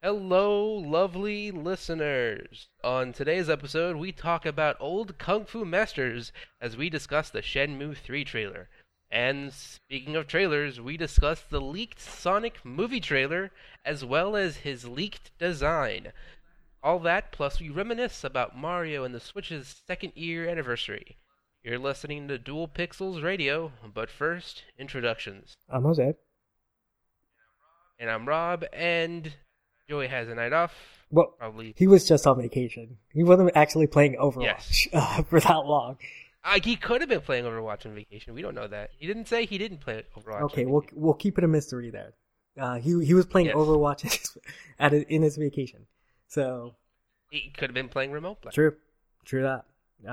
Hello, lovely listeners. On today's episode, we talk about old Kung Fu masters as we discuss the Shenmue 3 trailer. And speaking of trailers, we discuss the leaked Sonic movie trailer as well as his leaked design. All that, plus we reminisce about Mario and the Switch's second year anniversary. You're listening to Dual Pixels Radio, but first, introductions. I'm Jose. And I'm Rob, and Joey has a night off. Well, Probably. he was just on vacation. He wasn't actually playing Overwatch Yes. for that long. He could have been playing Overwatch on vacation. We don't know that. He didn't say he didn't play Overwatch. Okay, we'll keep it a mystery there. He was playing Yes. Overwatch in his vacation. So He could have been playing remote play. true that.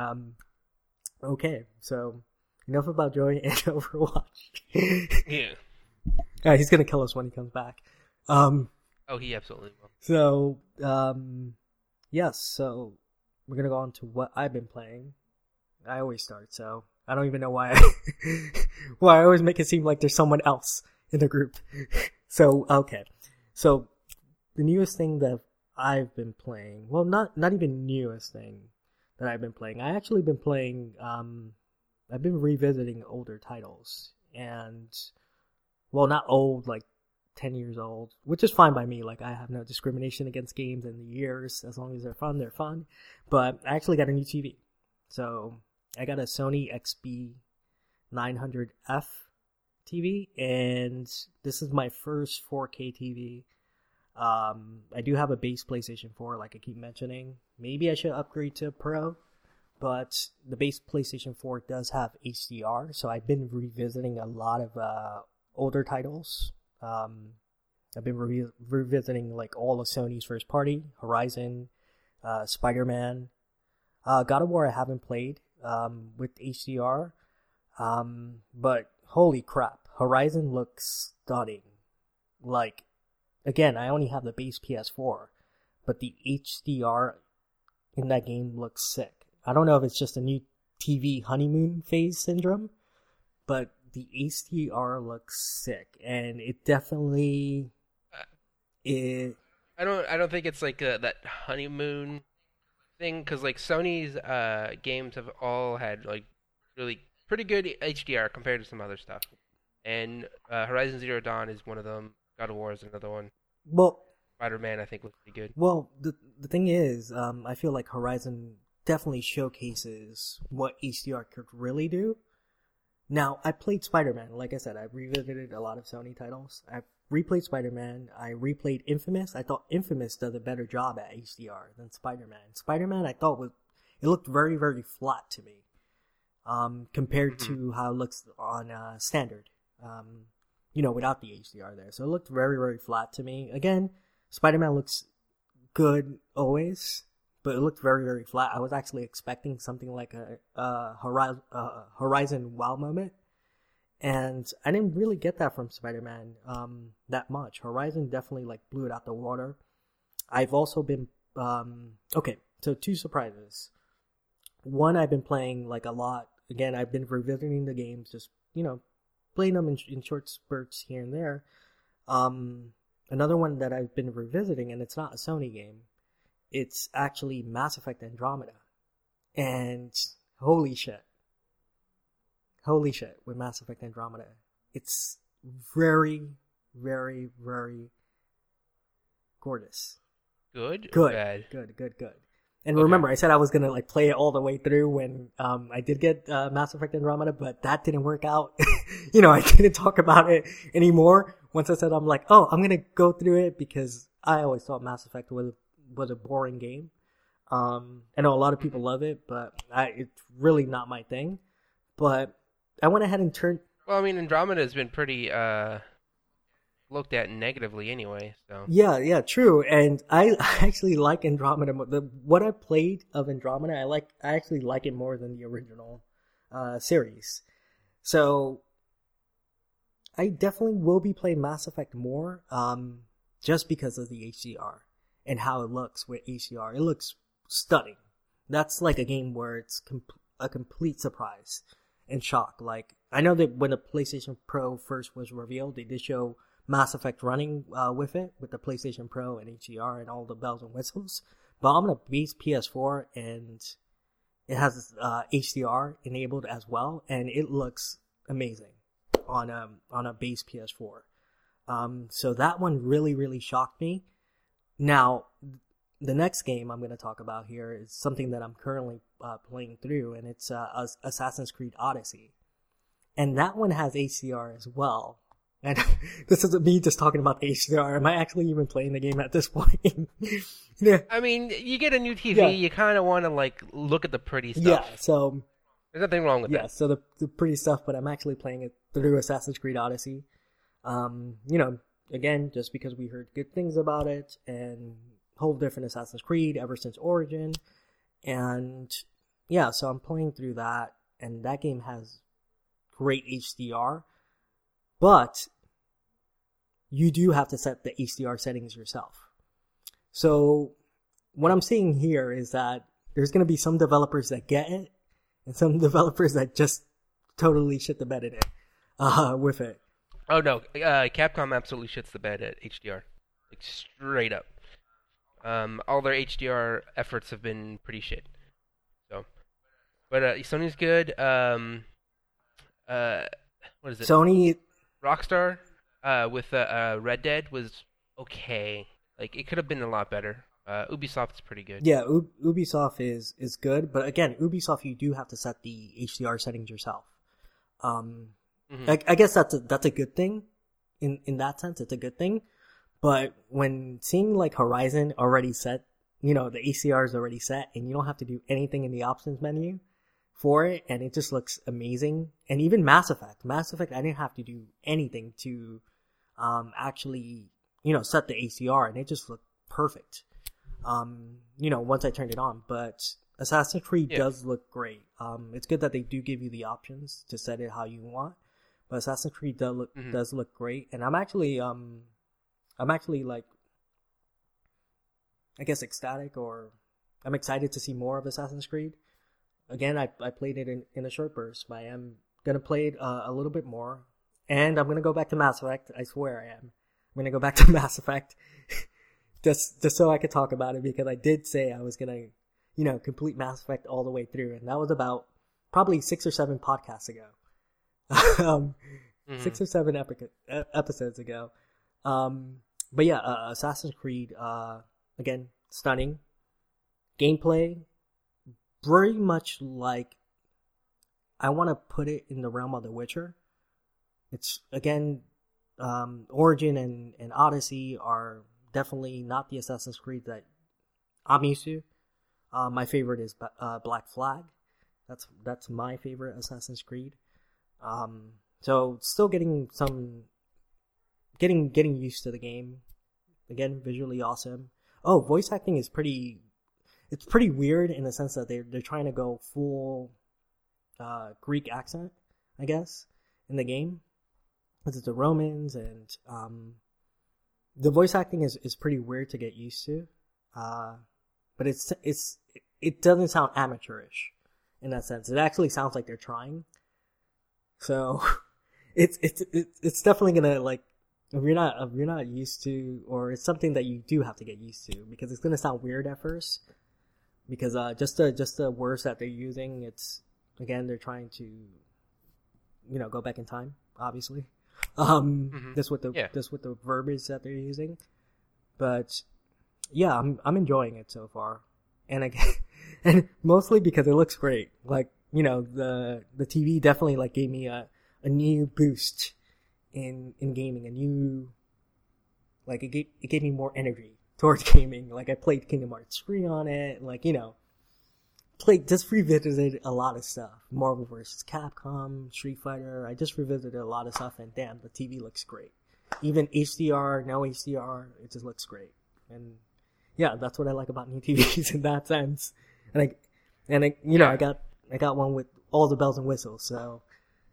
Okay, so enough about Joey and Overwatch. Yeah. He's gonna kill us when he comes back. Oh, he absolutely will. So yes. So we're gonna go on to what I've been playing. I always start, so I don't even know why I always make it seem like there's someone else in the group. So okay, so the newest thing that I've been playing, well, not even newest thing that I've been playing. I actually been playing. I've been revisiting older titles, and well, not old, like 10 years old, which is fine by me. Like, I have no discrimination against games and the years. As long as they're fun, they're fun. But I actually got a new TV. So I got a Sony XB900F TV, and this is my first 4K TV. I do have a base PlayStation 4, like I keep mentioning. Maybe I should upgrade to Pro, but the base PlayStation 4 does have HDR, so I've been revisiting a lot of older titles. I've been revisiting like all of Sony's first party, Horizon, Spider-Man, God of War I haven't played with HDR, but holy crap, Horizon looks stunning. Like, again, I only have the base PS4, but the HDR in that game looks sick. I don't know if it's just a new TV honeymoon phase syndrome, but the HDR looks sick, and it definitely I don't think it's like that honeymoon thing, because like Sony's games have all had like really pretty good HDR compared to some other stuff, and Horizon Zero Dawn is one of them. God of War is another one. Well, Spider-Man I think looks pretty good. Well, the thing is, I feel like Horizon definitely showcases what HDR could really do. Now, I played Spider-Man. Like I said, I revisited a lot of Sony titles. I replayed Spider-Man. I replayed Infamous. I thought Infamous does a better job at HDR than Spider-Man. Spider-Man, I thought it looked very, very flat to me, compared to how it looks on standard, without the HDR there. So it looked very, very flat to me. Again, Spider-Man looks good always, but it looked very, very flat. I was actually expecting something like a Horizon wow moment, and I didn't really get that from Spider-Man that much. Horizon definitely like blew it out the water. I've also been okay. So two surprises. One, I've been playing like a lot. Again, I've been revisiting the games, just playing them in short spurts here and there. Another one that I've been revisiting, and it's not a Sony game. It's actually Mass Effect Andromeda. And holy shit with Mass Effect Andromeda. It's very, very, very gorgeous. Good. Good. Or bad? Good. And Okay. remember, I said I was gonna like play it all the way through when I did get Mass Effect Andromeda, but that didn't work out. I didn't talk about it anymore. Once I said I'm gonna go through it, because I always thought Mass Effect was a boring game. I know a lot of people love it, but it's really not my thing. But I went ahead and turned. Well, I mean, Andromeda has been pretty looked at negatively anyway, so. Yeah, true. And I actually like Andromeda. What I played of Andromeda, I actually like it more than the original series. So I definitely will be playing Mass Effect more, just because of the HDR and how it looks with HDR. It looks stunning. That's like a game where it's a complete surprise and shock. Like, I know that when the PlayStation Pro first was revealed, they did show Mass Effect running with it, with the PlayStation Pro and HDR and all the bells and whistles. But I'm on a base PS4 and it has HDR enabled as well, and it looks amazing on a base PS4. So that one really, really shocked me. Now, the next game I'm going to talk about here is something that I'm currently playing through, and it's Assassin's Creed Odyssey. And that one has HDR as well. And this isn't me just talking about the HDR. Am I actually even playing the game at this point? Yeah. I mean, you get a new TV, Yeah. you kind of want to like look at the pretty stuff. Yeah, so There's nothing wrong with yeah, that. so the pretty stuff, but I'm actually playing it through Assassin's Creed Odyssey. Again, just because we heard good things about it, and whole different Assassin's Creed ever since Origin. And yeah, so I'm playing through that, and that game has great HDR, but you do have to set the HDR settings yourself. So what I'm seeing here is that there's going to be some developers that get it, and some developers that just totally shit the bed in it with it. Oh no, Capcom absolutely shits the bed at HDR, like straight up. All their HDR efforts have been pretty shit. So, but Sony's good. What is it? Sony, Rockstar with Red Dead was okay. Like it could have been a lot better. Ubisoft's pretty good. yeah, Ubisoft is good, but again, Ubisoft, you do have to set the HDR settings yourself. I guess that's a good thing. In that sense, it's a good thing. But when seeing like Horizon already set, the HDR is already set, and you don't have to do anything in the options menu for it, and it just looks amazing. And even Mass Effect, I didn't have to do anything to actually set the HDR, and it just looked perfect. Once I turned it on. But Assassin's Creed does look great. It's good that they do give you the options to set it how you want. But Assassin's Creed does look great, and I'm actually like, I guess, ecstatic, or I'm excited to see more of Assassin's Creed. Again, I played it in a short burst, but I am gonna play it a little bit more, and I'm gonna go back to Mass Effect. I swear I am. I'm gonna go back to Mass Effect just so I could talk about it, because I did say I was gonna, complete Mass Effect all the way through, and that was about probably 6 or 7 podcasts ago. 6 or 7 episodes ago. But yeah, Assassin's Creed, again, stunning. Gameplay, very much like, I want to put it in the realm of The Witcher. It's, again, Origin and Odyssey are definitely not the Assassin's Creed that I'm used to. My favorite is Black Flag. That's my favorite Assassin's Creed. So still getting used to the game. Again, visually awesome. Oh, voice acting is pretty weird in the sense that they're trying to go full Greek accent, I guess, in the game. Because it's the Romans, and the voice acting is pretty weird to get used to. But it doesn't sound amateurish in that sense. It actually sounds like they're trying. So it's definitely gonna, like, if you're not used to, or it's something that you do have to get used to, because it's gonna sound weird at first, because just the words that they're using, it's, again, they're trying to go back in time, obviously. Just with the verbiage that they're using, but yeah, I'm enjoying it so far, and and mostly because it looks great. Like, the TV definitely, like, gave me a new boost in gaming, a new, like, it gave me more energy towards gaming. Like, I played Kingdom Hearts 3 on it, like, just revisited a lot of stuff. Marvel vs. Capcom, Street Fighter, I just revisited a lot of stuff, and damn, the TV looks great. Even HDR, no HDR, it just looks great. And yeah, that's what I like about new TVs in that sense. And I got one with all the bells and whistles, so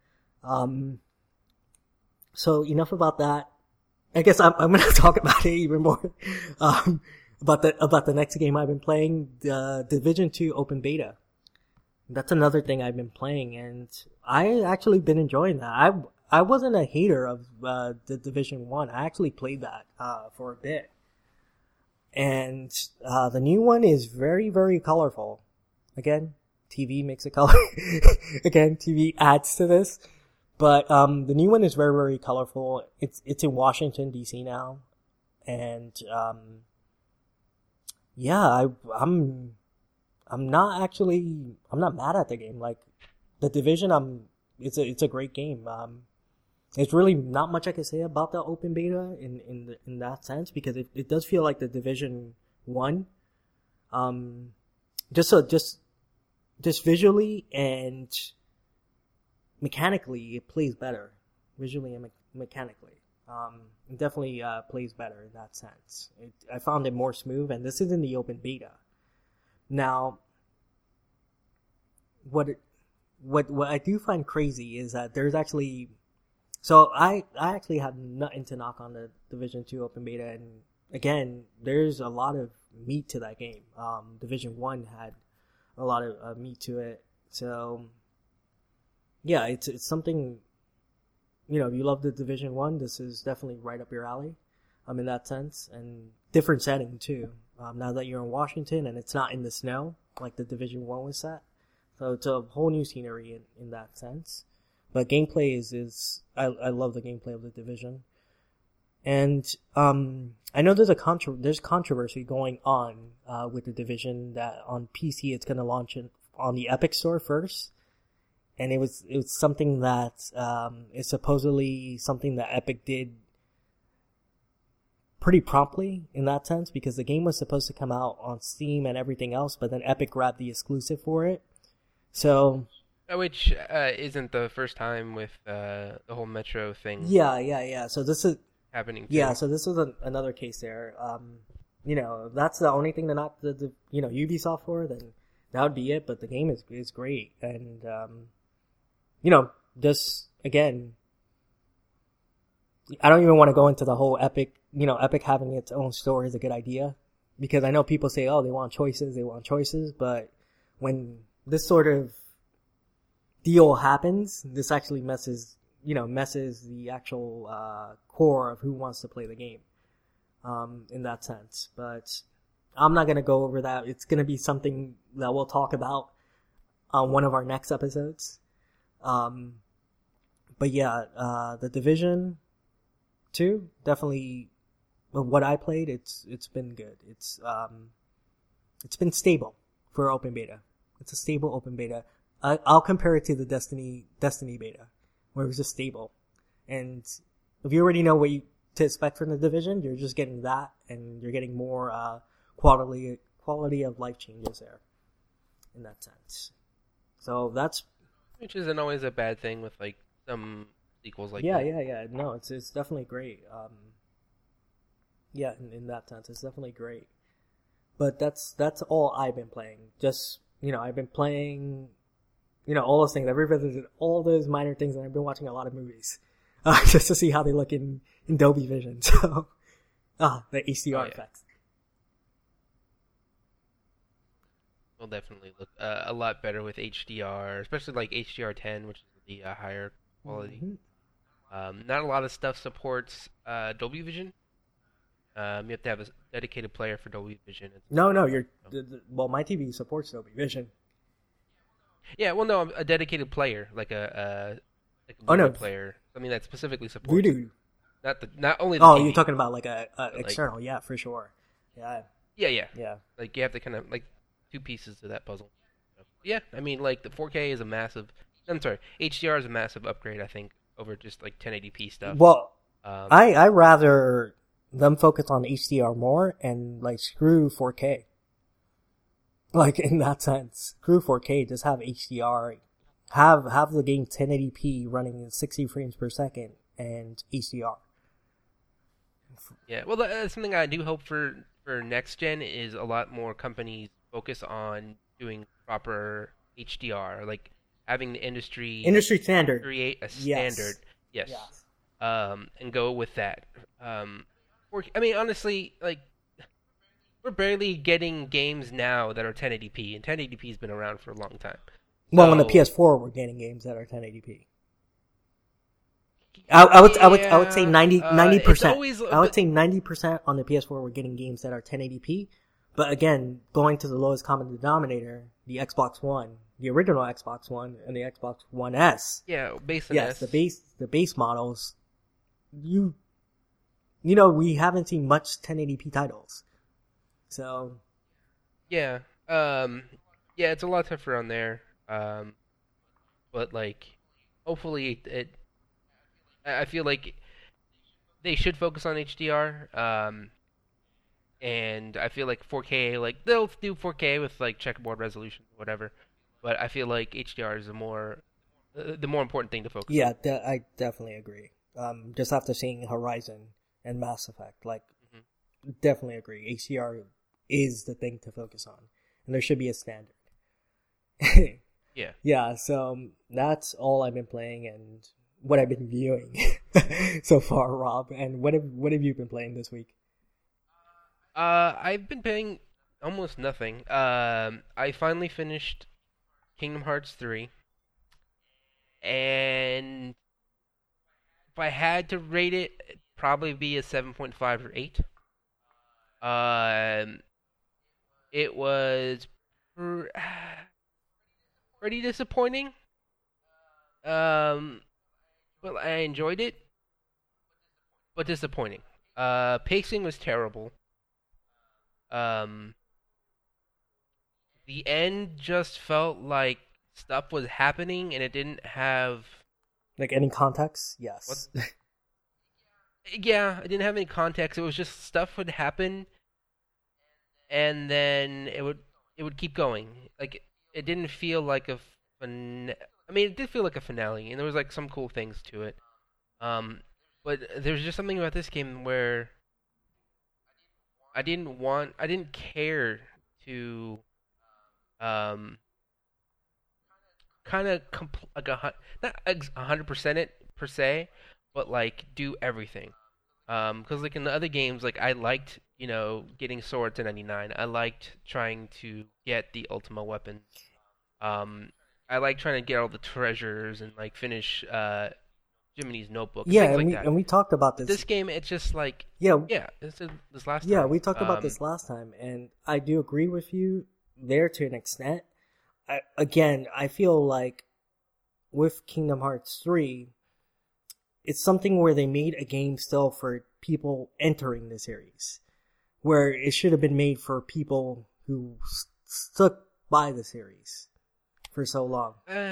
so enough about that. I guess I'm going to talk about it even more. About the next game I've been playing, the Division 2 Open Beta. That's another thing I've been playing, and I actually been enjoying that. I wasn't a hater of the Division 1. I actually played that for a bit. And the new one is very, very colorful. Again, TV makes it color. Again, TV adds to this. But the new one is very, very colorful. It's in Washington, D.C. now. And yeah, I'm not mad at the game. Like, the Division, it's a great game. There's really not much I can say about the open beta in that sense, because it does feel like the Division 1. Just visually and mechanically, it plays better. Visually and mechanically. It definitely plays better in that sense. I found it more smooth, and this is in the open beta. Now, what I do find crazy is that there's actually... So I actually have nothing to knock on the Division 2 open beta, and again, there's a lot of meat to that game. Division 1 had a lot of meat to it, so yeah, it's something, if you love the Division 1, this is definitely right up your alley, in that sense, and different setting too. Now that you're in Washington and it's not in the snow, like the Division 1 was set, so it's a whole new scenery in that sense. But gameplay is I love the gameplay of the Division, and I know there's controversy going on with the Division, that on PC it's going to launch on the Epic Store first, and it was something that is supposedly something that Epic did pretty promptly in that sense, because the game was supposed to come out on Steam and everything else, but then Epic grabbed the exclusive for it, so. Which isn't the first time with the whole Metro thing. Yeah. So this is happening too. Yeah, so this was another case there. That's the only thing to knock the Ubisoft for, then that would be it. But the game is great, and just again, I don't even want to go into the whole Epic. Epic having its own store is a good idea, because I know people say, oh, they want choices, but when this sort of deal happens, this actually messes the actual core of who wants to play the game, in that sense. But I'm not gonna go over that. It's gonna be something that we'll talk about on one of our next episodes. But yeah, the Division 2, definitely, what I played, it's been good. It's been stable for open beta. It's a stable open beta. I'll compare it to the Destiny beta, where it was just stable. And if you already know what to expect from the Division, you're just getting that, and you're getting more quality of life changes there, in that sense. So that's... Which isn't always a bad thing with, like, some sequels like that. Yeah. No, it's definitely great. In that sense, it's definitely great. But that's all I've been playing. Just, I've been playing... all those things. I've revisited all those minor things, and I've been watching a lot of movies, just to see how they look in Dolby Vision. So, the HDR effects. Will definitely look a lot better with HDR, especially like HDR10, which is the higher quality. Mm-hmm. Not a lot of stuff supports Dolby Vision. You have to have a dedicated player for Dolby Vision. No, my TV supports Dolby Vision. Yeah, well, no, a dedicated player, like a player, something that specifically supports. Voodoo. Not only the TV. You're talking about like a external, like, yeah, for sure. Yeah. Yeah. Like you have to kind of like two pieces to that puzzle. So, yeah, I mean, like the 4K is HDR is a massive upgrade, I think, over just like 1080p stuff. Well, I rather them focus on HDR more and like screw 4K. Like, in that sense, screw 4K, just have HDR, have the game 1080p running at 60 frames per second and HDR. Yeah, well, that's something I do hope for next gen is a lot more companies focus on doing proper HDR, like having the industry standard create a standard, yes. And go with that. I mean, honestly, like, we're barely getting games now that are 1080p, and 1080p's been around for a long time. Well, on the PS4, we're getting games that are 1080p. I would say Yeah, 90 it's percent. always, I would but say 90% on the PS4 we're getting games that are 1080p. But again, going to the lowest common denominator, the Xbox One, the original Xbox One, and the Xbox One S. yeah, base and Yes, S. the base models. You know, we haven't seen much 1080p titles. So Yeah, yeah, it's a lot tougher on there. But like, hopefully I feel like they should focus on HDR. And I feel like 4K, like they'll do 4K with like checkerboard resolution, whatever. But I feel like HDR is the more important thing to focus on. yeah, I definitely agree. Just after seeing Horizon and Mass Effect, like Hmm. definitely agree. HDR is the thing to focus on, and there should be a standard. Yeah. Yeah, so that's all I've been playing and what I've been viewing so far, Rob. And what have you been playing this week? I've been paying almost nothing. I finally finished Kingdom Hearts 3, and if I had to rate it, it'd probably be a 7.5 or 8. Um, it was pr- pretty disappointing. Um, but I enjoyed it, but disappointing. Pacing was terrible. Um, the end just felt like stuff was happening and it didn't have Like any context? what. Yes. Yeah, it didn't have any context. It was just stuff would happen and then it would keep going. Like it didn't feel like a I mean, it did feel like a finale, and there was like some cool things to it. Um, but there's just something about this game where I didn't care to um kind of like not 100% it per se, but like do everything. Because like in the other games, like I liked getting swords to 99. I liked trying to get the ultimate weapons. Um, I like trying to get all the treasures and like finish Jiminy's notebook and Yeah, things like that. and we talked about But this. this game, it's just like Yeah, yeah, this last yeah, time. we talked about this last time, and I do agree with you there to an extent. I feel like with Kingdom Hearts 3, it's something where they made a game still for people entering the series, where it should have been made for people who stuck by the series for so long.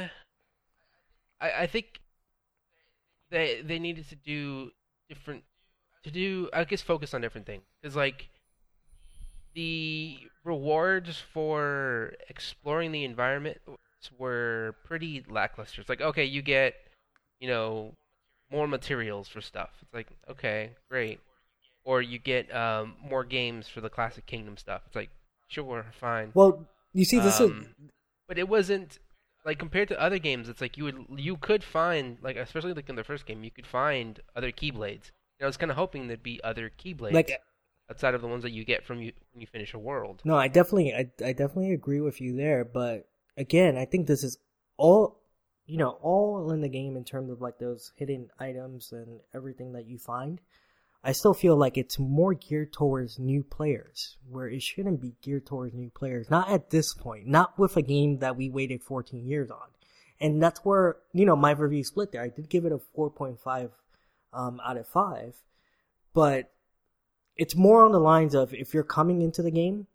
I think they needed to do different to do I guess focus on different things because like the rewards for exploring the environment were pretty lackluster. It's like okay, you get you know more materials for stuff. It's like okay, great, or you get more games for the classic Kingdom stuff. It's like sure, fine. Well, you see, this is Um, but it wasn't like compared to other games. It's like you could find like especially like in the first game, you could find other Keyblades. I was kind of hoping there'd be other Keyblades like outside of the ones that you get from you when you finish a world. no, I definitely agree with you there. But again, I think this is all, all in the game in terms of like those hidden items and everything that you find. I still feel like it's more geared towards new players, where it shouldn't be geared towards new players. Not at this point. Not with a game that we waited 14 years on. And that's where, my review split there. I did give it a 4.5 out of 5. But it's more on the lines of if you're coming into the game,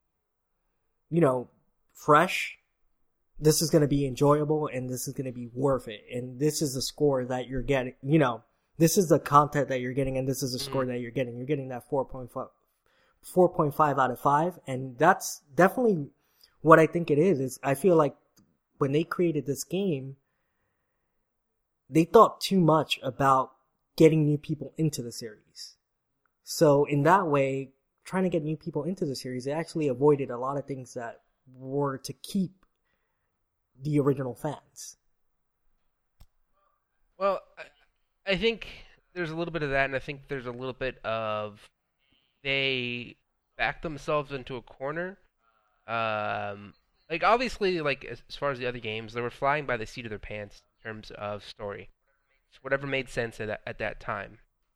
fresh, this is going to be enjoyable and this is going to be worth it. And this is the score that you're getting, this is the content that you're getting and this is the score that you're getting. You're getting that 4.5 out of 5. And that's definitely what I think it is I feel like when they created this game, they thought too much about getting new people into the series. So in that way, trying to get new people into the series, they actually avoided a lot of things that were to keep the original fans. Well, I think there's a little bit of that, and I think there's a little bit of they backed themselves into a corner. Like obviously, like as far as the other games, they were flying by the seat of their pants in terms of story. whatever made sense at that time.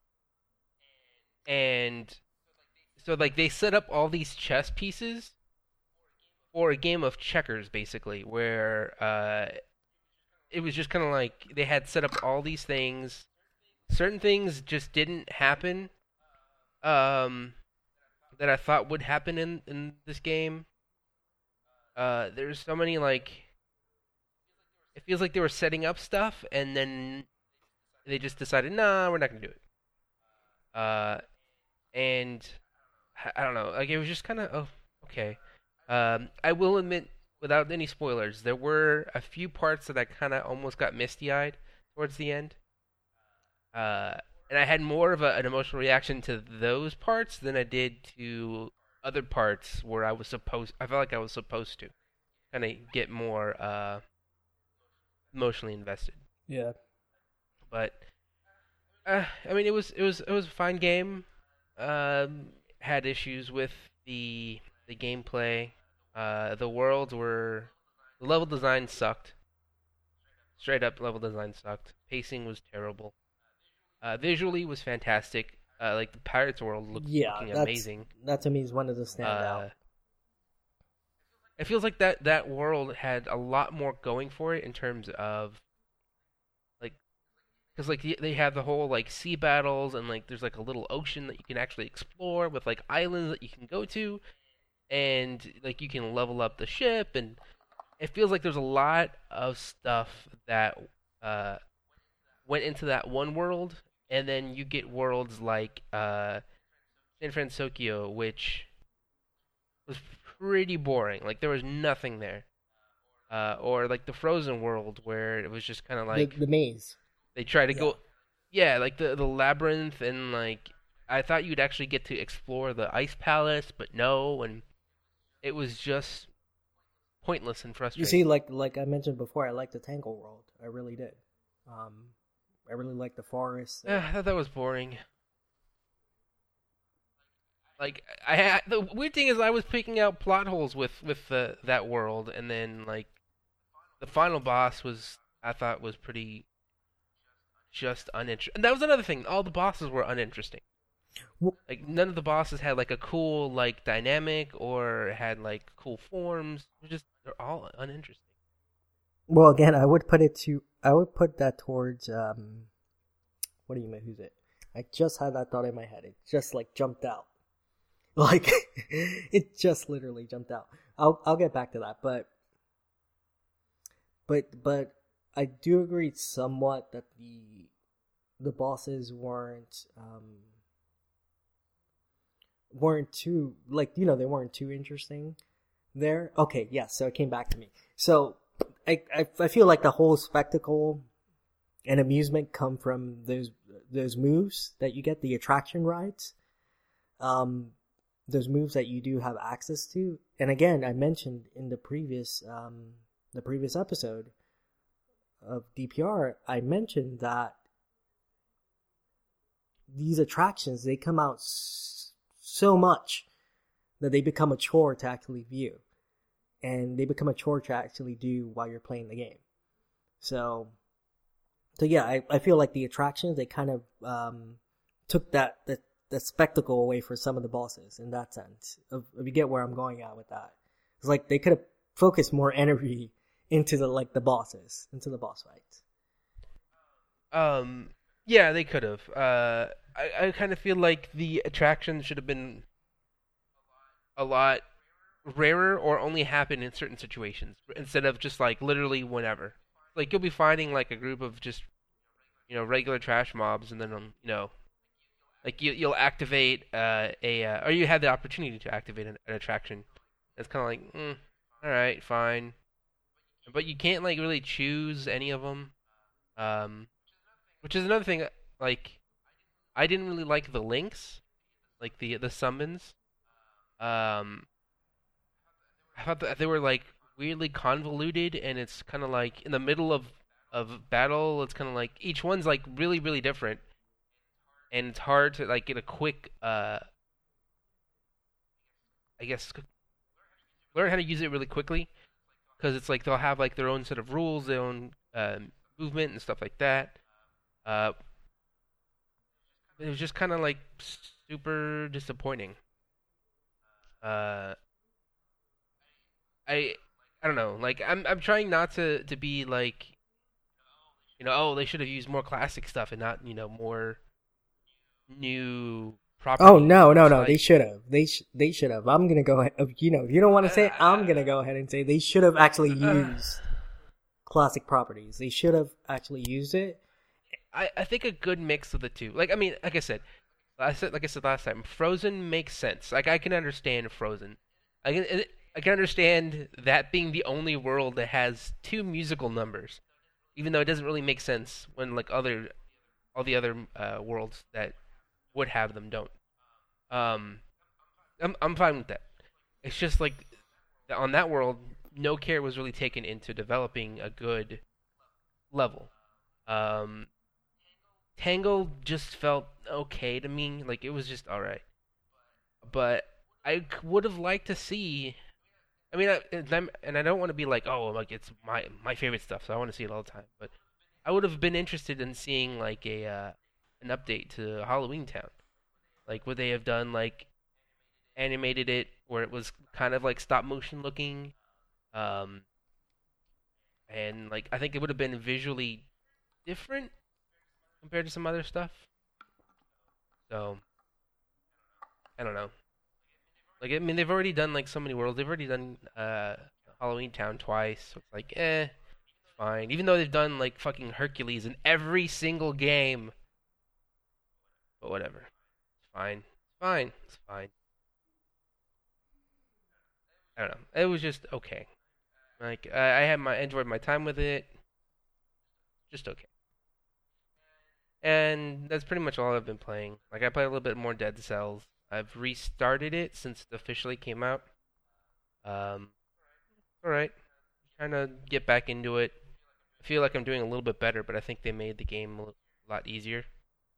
And so like they set up all these chess pieces for a game of checkers, basically, where it was just kind of like they had set up all these things. Certain things just didn't happen um, that I thought would happen in this game. There's so many like it feels like they were setting up stuff and then they just decided, nah, we're not gonna do it. Uh, and I don't know, like it was just kind of oh okay. I will admit, without any spoilers, there were a few parts that I kind of almost got misty-eyed towards the end. And I had more of an emotional reaction to those parts than I did to other parts where I felt like I was supposed to kind of get more emotionally invested. Yeah. But I mean, it was a fine game. Had issues with the gameplay. The level design sucked. Straight up, level design sucked. Pacing was terrible. Visually was fantastic. Like the Pirates World Yeah, looking amazing. that to me is one of the Uh, standout. it feels like that world had a lot more going for it in terms of like, because like they have the whole like sea battles and like there's like a little ocean that you can actually explore with like islands that you can go to and like you can level up the ship and it feels like there's a lot of stuff that uh went into that one world, and then you get worlds like San Francisco, which was pretty boring. Like there was nothing there. Or like the Frozen world, where it was just kind of like The maze. they try to Yeah. go, yeah, like the labyrinth, and like I thought you'd actually get to explore the ice palace, but no, and it was just pointless and You see, frustrating. like I mentioned before, I like the Tangle World. I really did. Um, I really like the forest. I thought that was boring. Like the weird thing is I was picking out plot holes with that world, and then like the final boss was I thought was pretty just uninteresting. And that was another thing. All the bosses were uninteresting. Well, Like none of the bosses had like a cool like dynamic or had like cool forms. They're all uninteresting. well, again, I would put that towards what do you mean? Who's it? I just had that thought in my head. It just like jumped out. Like it just literally jumped out. I'll get back to that, but I do agree somewhat that the bosses weren't too like they weren't too interesting there. Okay, yeah, so it came back to me. So I feel like the whole spectacle and amusement come from those moves that you get, the attraction rides. Those moves that you do have access to. And again, I mentioned in the previous episode of DPR, I mentioned that these attractions, they come out so much that they become a chore to actually view, and they become a chore to actually do while you're playing the game. So yeah, I feel like the attractions, they kind of took that spectacle away for some of the bosses in that sense. If you get where I'm going at with that, it's like they could have focused more energy into the bosses, into the boss fights. Yeah, they could have. I kind of feel like the attractions should have been a lot rarer or only happen in certain situations instead of just like literally whenever. Like you'll be fighting like a group of just regular trash mobs, and then like you'll activate or you have the opportunity to activate an attraction. It's kind of like all right, fine, but you can't like really choose any of them. Um, which is another thing. Like I didn't really like the links, like the summons. Um, I thought that they were like weirdly convoluted, and it's kind of like in the middle of battle. It's kind of like each one's like really really different, and it's hard to like get a quick I guess learn how to use it really quickly because it's like they'll have like their own set of rules, their own movement and stuff like that. Uh, it was just kind of like super disappointing. Uh, I I don't know. Like I'm trying not to be like, oh, they should have used more classic stuff and not, more new Oh properties. no, no, It's no! They like, should have. They should have. I'm gonna go ahead. If you don't want to say it, I'm gonna go ahead and say they should have actually used classic properties. They should have actually used it. I think a good mix of the two. Like I mean, like I said last time, Frozen makes sense. Like I can understand Frozen. I can understand that being the only world that has two musical numbers, even though it doesn't really make sense when like all the other worlds that would have them don't. Um, I'm fine with that. It's just like on that world, no care was really taken into developing a good level. Um, Tangle just felt okay to me. Like it was just all right, but would have liked to see. I mean, and I don't want to be like, oh, like it's my favorite stuff, so I want to see it all the time. But I would have been interested in seeing like a an update to Halloween Town. Like, would they have done like animated it where it was kind of like stop motion looking, um, and like I think it would have been visually different compared to some other stuff. So I don't know. Like I mean, they've already done like so many worlds. They've already done Halloween Town twice. So it's like, it's fine. Even though they've done like fucking Hercules in every single game, but whatever. It's fine. It's fine. It's fine. I don't know. It was just okay. Like I had my enjoyed my time with it. Just okay. And that's pretty much all I've been playing. Like I played a little bit more Dead Cells. I've restarted it since it officially came out. Um, all right. Trying to get back into it. I feel like I'm doing a little bit better, but I think they made the game a lot easier.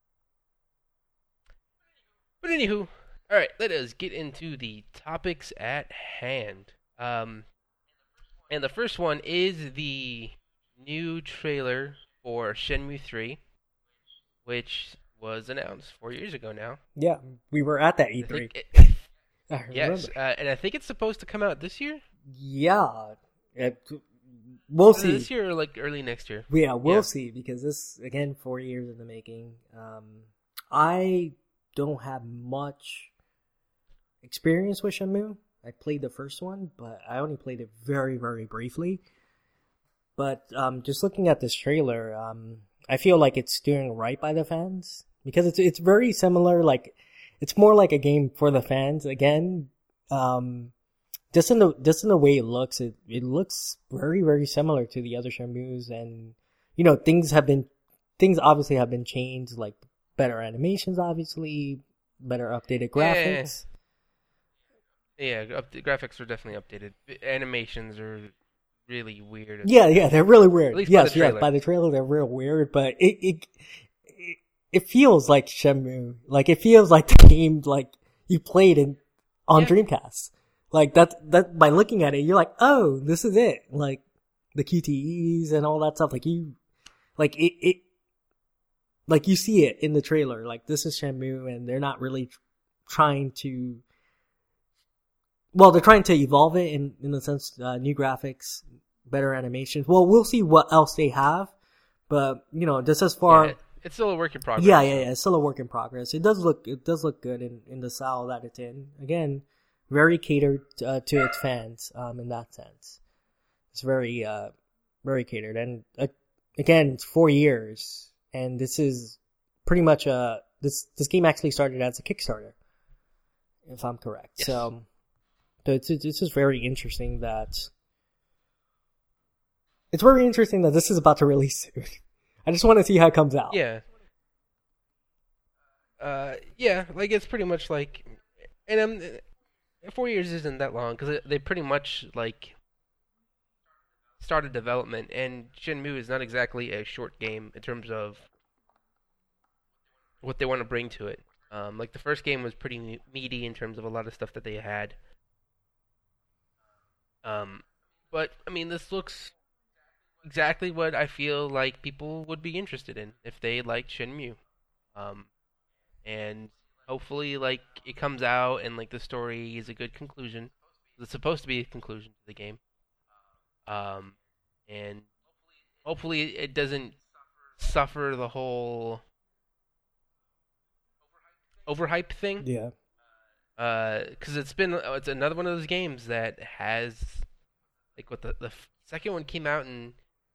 But anywho, all right, let us get into the topics at hand. And the first one is the new trailer for Shenmue 3, which was announced 4 years ago now. Yeah, we were at that I E3. think it, I yes, remember. and I think it's supposed to come out this year. Yeah, we'll see. This year or like early next year. Yeah, we'll Yeah. see because this again 4 years in the making. I don't have much experience with Shenmue. I played the first one, but I only played it very, very briefly. But just looking at this trailer, I feel like it's doing right by the fans because it's very similar. Like it's more like a game for the fans again. Just in the way it looks, it looks very, very similar to the other Shenmues, and things obviously have been changed, like better animations, obviously, better updated graphics. Yeah, the graphics are definitely updated. Animations are really weird. Yeah, they're really weird. At least Yes, by the trailer. by the trailer they're real weird, but it feels like Shenmue. Like it feels like the game like you played on Yeah. Dreamcast. Like that by looking at it, you're like, oh, this is it. Like the QTEs and all that stuff. Like like you see it in the trailer. Like this is Shenmue, and they're not really trying to. Well, they're trying to evolve it in the sense new graphics, better animations. Well, we'll see what else they have, but just as far. Yeah, it's still a work in progress. Yeah. It's still a work in progress. It does look good in the style that it's in. Again, very catered to its fans. In that sense, it's very very catered. And again, it's 4 years, and this is pretty much this game actually started as a Kickstarter, if I'm correct. Yes. So it's just very interesting that this is about to release soon. I just want to see how it comes out. Yeah. Yeah, like it's pretty much like, and 4 years isn't that long because they pretty much like started development, and Shenmue is not exactly a short game in terms of what they want to bring to it. Like the first game was pretty meaty in terms of a lot of stuff that they had. But I mean, this looks exactly what I feel like people would be interested in if they liked Shenmue. Um, and hopefully, like it comes out and like the story is a good conclusion. It's supposed to be a conclusion to the game. Um, and hopefully it doesn't suffer the whole overhype thing. Yeah. Because it's another one of those games that has like what the second one came out in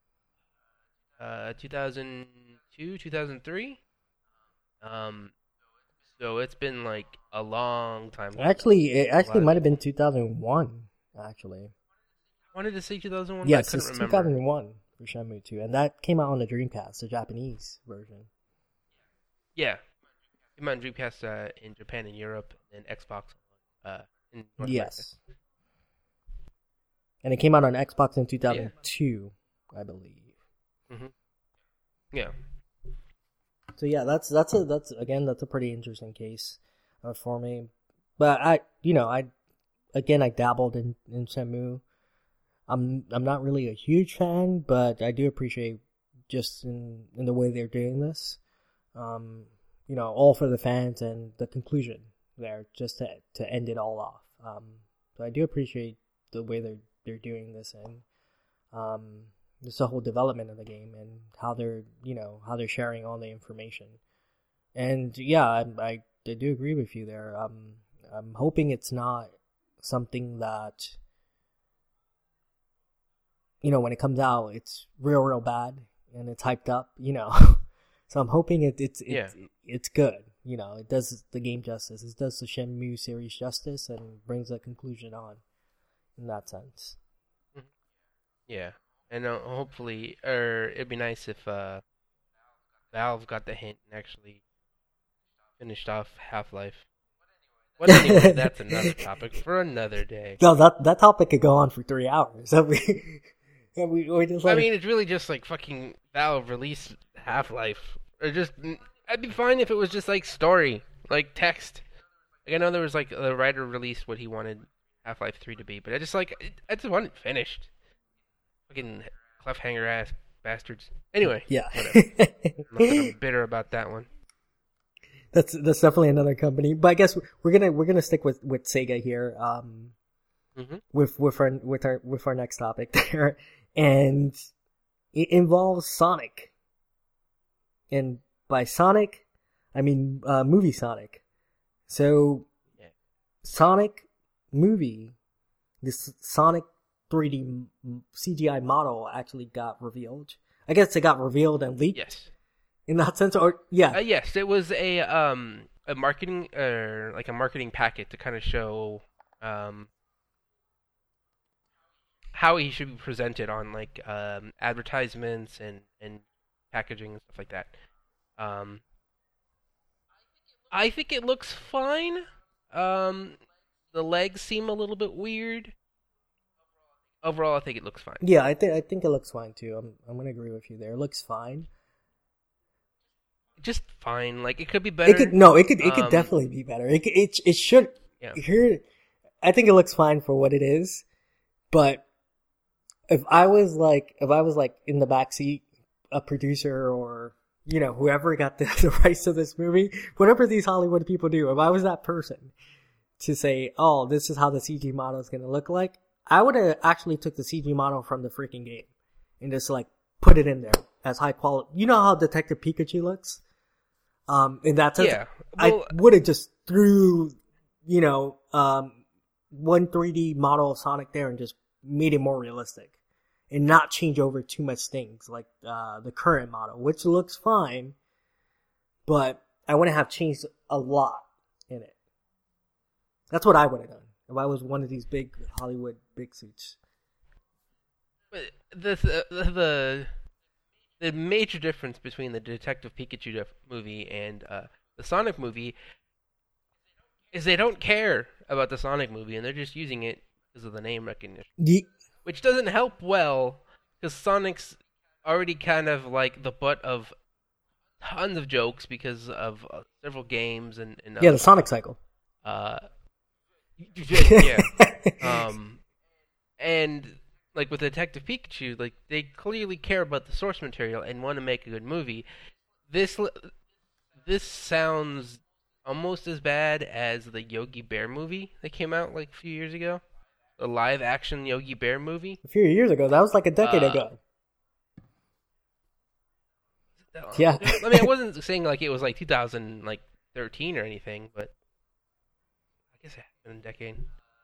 2002 2003. Um, so it's been like a long time. Actually, it actually might have been 2001. Actually, I wanted to say 2001. yes, but I it's couldn't remember. 2001 for Shenmue 2, and that came out on the Dreamcast, the Japanese version. Yeah, it came out on Dreamcast in Japan and Europe, and Xbox in North Yes, and it came out on Xbox in 2002, I believe. America. Yeah. So yeah, that's a pretty interesting case for me. But I dabbled in Shenmue. I'm not really a huge fan, but I do appreciate just in the way they're doing this. All for the fans and the conclusion there, just to end it all off. So I do appreciate the way they're doing this, and just the whole development of the game and how they're sharing all the information. And yeah, I do agree with you there. I'm hoping it's not something that, when it comes out, it's real bad and it's hyped up, So I'm hoping it's good. It does the game justice. It does the Shenmue series justice and brings a conclusion on in that sense. Yeah. And hopefully, it'd be nice if Valve got the hint and actually finished off Half-Life. But anyway, that's another topic for another day. No, that topic could go on for 3 hours. We just I mean, it's really just like fucking Valve released Half-Life. Or just, I'd be fine if it was just like story, like text. Like I know there was like the writer released what he wanted Half-Life 3 to be, but I just want it finished. Fucking cliffhanger ass bastards. Anyway, yeah. Whatever. I'm bitter about that one. That's definitely another company, but I guess we're gonna stick with Sega here. With our next topic there, and it involves Sonic, and by Sonic, I mean movie Sonic. So, yeah. Sonic movie, this Sonic 3D CGI model actually got revealed. I guess it got revealed and leaked. Yes. In that sense, or yeah. Yes, it was a marketing like a marketing packet to kind of show how he should be presented on like advertisements and packaging and stuff like that. I think it looks fine. The legs seem a little bit weird. Overall, I think it looks fine. Yeah, I think it looks fine too. I'm gonna agree with you there. It looks fine. Just fine. Like it could be better. It could definitely be better. It should. Yeah. Here, I think it looks fine for what it is. But if I was like in the backseat, a producer or whoever got the rights to this movie, whatever these Hollywood people do, if I was that person to say, oh, this is how the CG model is gonna look like, I would have actually took the CG model from the freaking game and just like put it in there as high quality. You know how Detective Pikachu looks? In that sense, yeah. Well, I would have just threw, one 3D model of Sonic there and just made it more realistic and not change over too much things like, the current model, which looks fine, but I wouldn't have changed a lot in it. That's what I would have done if I was one of these big Hollywood big suits. But the major difference between the Detective Pikachu movie and the Sonic movie is they don't care about the Sonic movie and they're just using it because of the name recognition. Which doesn't help well because Sonic's already kind of like the butt of tons of jokes because of several games and the Sonic cycle. Yeah. And like with Detective Pikachu, like they clearly care about the source material and want to make a good movie. This this sounds almost as bad as the Yogi Bear movie that came out like a few years ago. The live action Yogi Bear movie. A few years ago, that was like a decade ago. Yeah. I mean, I wasn't saying like it was like 2013 or anything, but I guess it happened in a decade.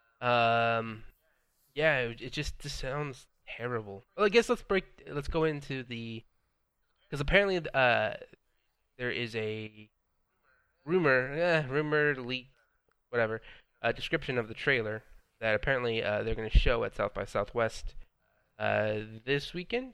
Yeah, it just sounds terrible. Well, I guess let's go into the because apparently there is a rumor leak, whatever, description of the trailer that apparently they're going to show at South by Southwest this weekend,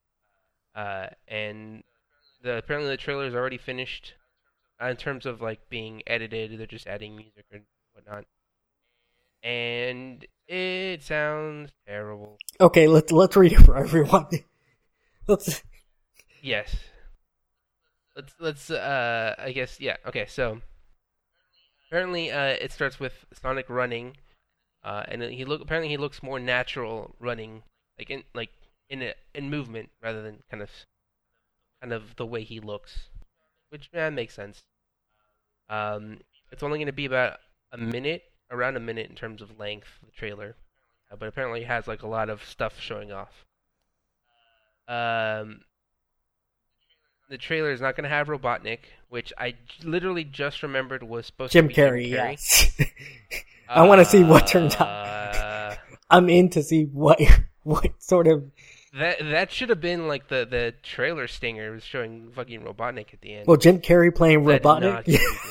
and apparently the trailer is already finished in terms of like being edited. They're just adding music and whatnot, and it sounds terrible. Okay, let's read it for everyone. Let's. Yes. Let's I guess yeah. Okay, so apparently it starts with Sonic running, and apparently he looks more natural running, in movement rather than kind of the way he looks, which makes sense. It's only going to be about around a minute in terms of length, the trailer, but apparently it has like a lot of stuff showing off. The trailer is not going to have Robotnik, which I literally just remembered was supposed Jim to be Carrey. Jim Carrey. Yes. I want to see what turns out. I'm in to see what sort of. That should have been like the trailer stinger. It was showing fucking Robotnik at the end. Well, Jim Carrey playing Robotnik.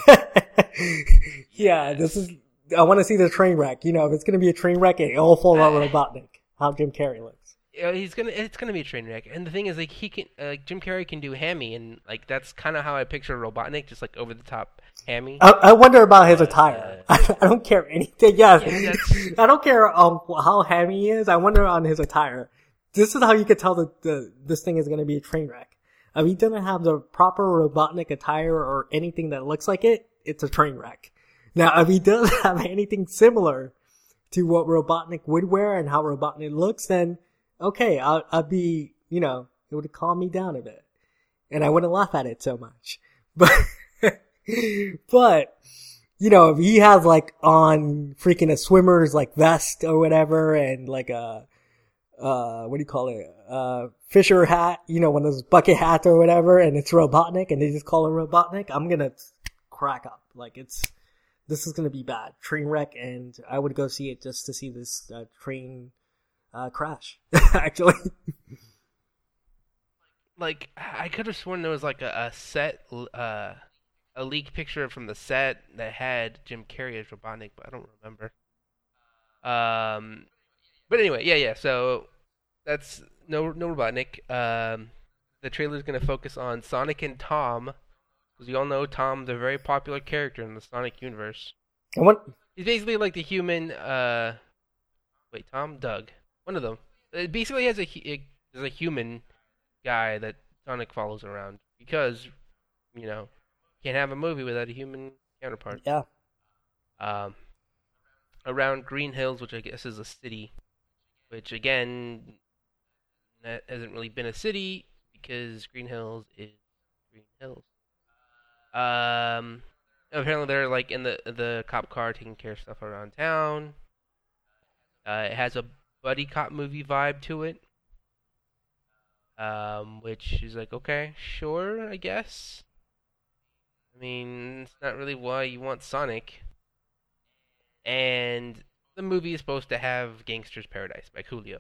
Yeah, this is. I want to see the train wreck. You know, if it's going to be a train wreck, it'll fall on Robotnik. How Jim Carrey looks. Yeah, it's gonna be a train wreck, and the thing is, like Jim Carrey can do hammy, and like that's kind of how I picture Robotnik, just like over the top hammy. I wonder about his attire. I don't care anything. Yes, I don't care how hammy he is. I wonder on his attire. This is how you could tell that this thing is gonna be a train wreck. If he doesn't have the proper Robotnik attire or anything that looks like it, it's a train wreck. Now, if he does have anything similar to what Robotnik would wear and how Robotnik looks, then okay, I'd be, you know, it would calm me down a bit. And I wouldn't laugh at it so much. But, you know, if he has like on freaking a swimmer's like vest or whatever and like a, what do you call it? Fisher hat, you know, one of those bucket hats or whatever, and it's Robotnik and they just call it Robotnik, I'm gonna crack up. Like this is gonna be bad. Train wreck, and I would go see it just to see this, train crash, actually. Like, I could have sworn there was like a leak picture from the set that had Jim Carrey as Robotnik, but I don't remember. But anyway, yeah. So that's no Robotnik. The trailer is gonna focus on Sonic and Tom, because you all know Tom's a very popular character in the Sonic universe. He's basically like the human. Doug. One of them. It basically has a human guy that Sonic follows around because, you know, can't have a movie without a human counterpart. Yeah. Around Green Hills, which I guess is a city, which again, that hasn't really been a city because Green Hills is Green Hills. Apparently they're like in the cop car taking care of stuff around town. It has a buddy cop movie vibe to it, which is like, okay, sure, I guess. I mean, it's not really why you want Sonic. And the movie is supposed to have Gangster's Paradise by Coolio.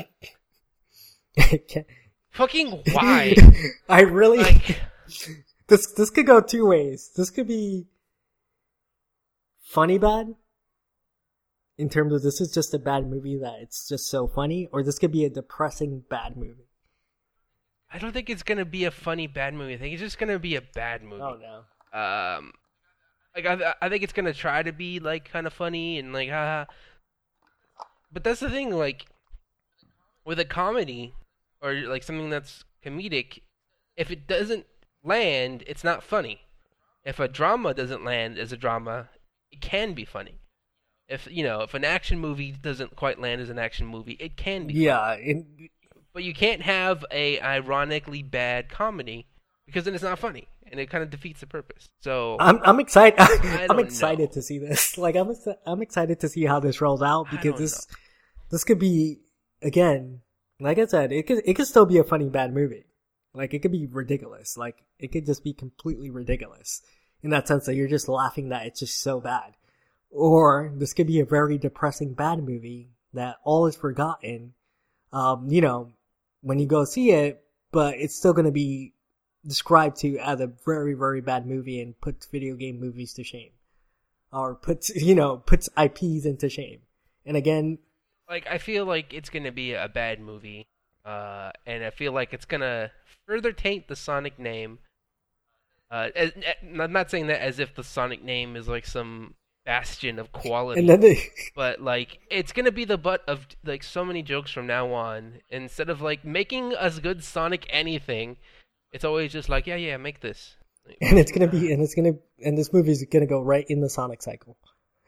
Fucking why? I really like this could go two ways. This could be funny bad, in terms of this is just a bad movie that it's just so funny, or this could be a depressing bad movie. I don't think it's gonna be a funny bad movie. I think it's just gonna be a bad movie. Oh no. Like I think it's gonna try to be like kind of funny and like haha. But that's the thing, like with a comedy or like something that's comedic, if it doesn't land, it's not funny. If a drama doesn't land as a drama, it can be funny. if an action movie doesn't quite land as an action movie, it can be funny. Yeah, But you can't have a ironically bad comedy because then it's not funny and it kind of defeats the purpose. So I'm excited. I'm don't excited know. to see this. Like I'm excited to see how this rolls out I because don't this could be, again, like I said, it could still be a funny bad movie. Like it could be ridiculous. Like it could just be completely ridiculous in that sense that you're just laughing that it's just so bad. Or this could be a very depressing bad movie that all is forgotten. When you go see it, but it's still going to be described to as a very, very bad movie and puts video game movies to shame. Or puts IPs into shame. And again, like I feel like it's gonna be a bad movie, and I feel like it's gonna further taint the Sonic name. I'm not saying that as if the Sonic name is like some bastion of quality, and then but like it's gonna be the butt of like so many jokes from now on. Instead of like making us good Sonic anything, it's always just like yeah, make this. and this movie's gonna go right in the Sonic cycle.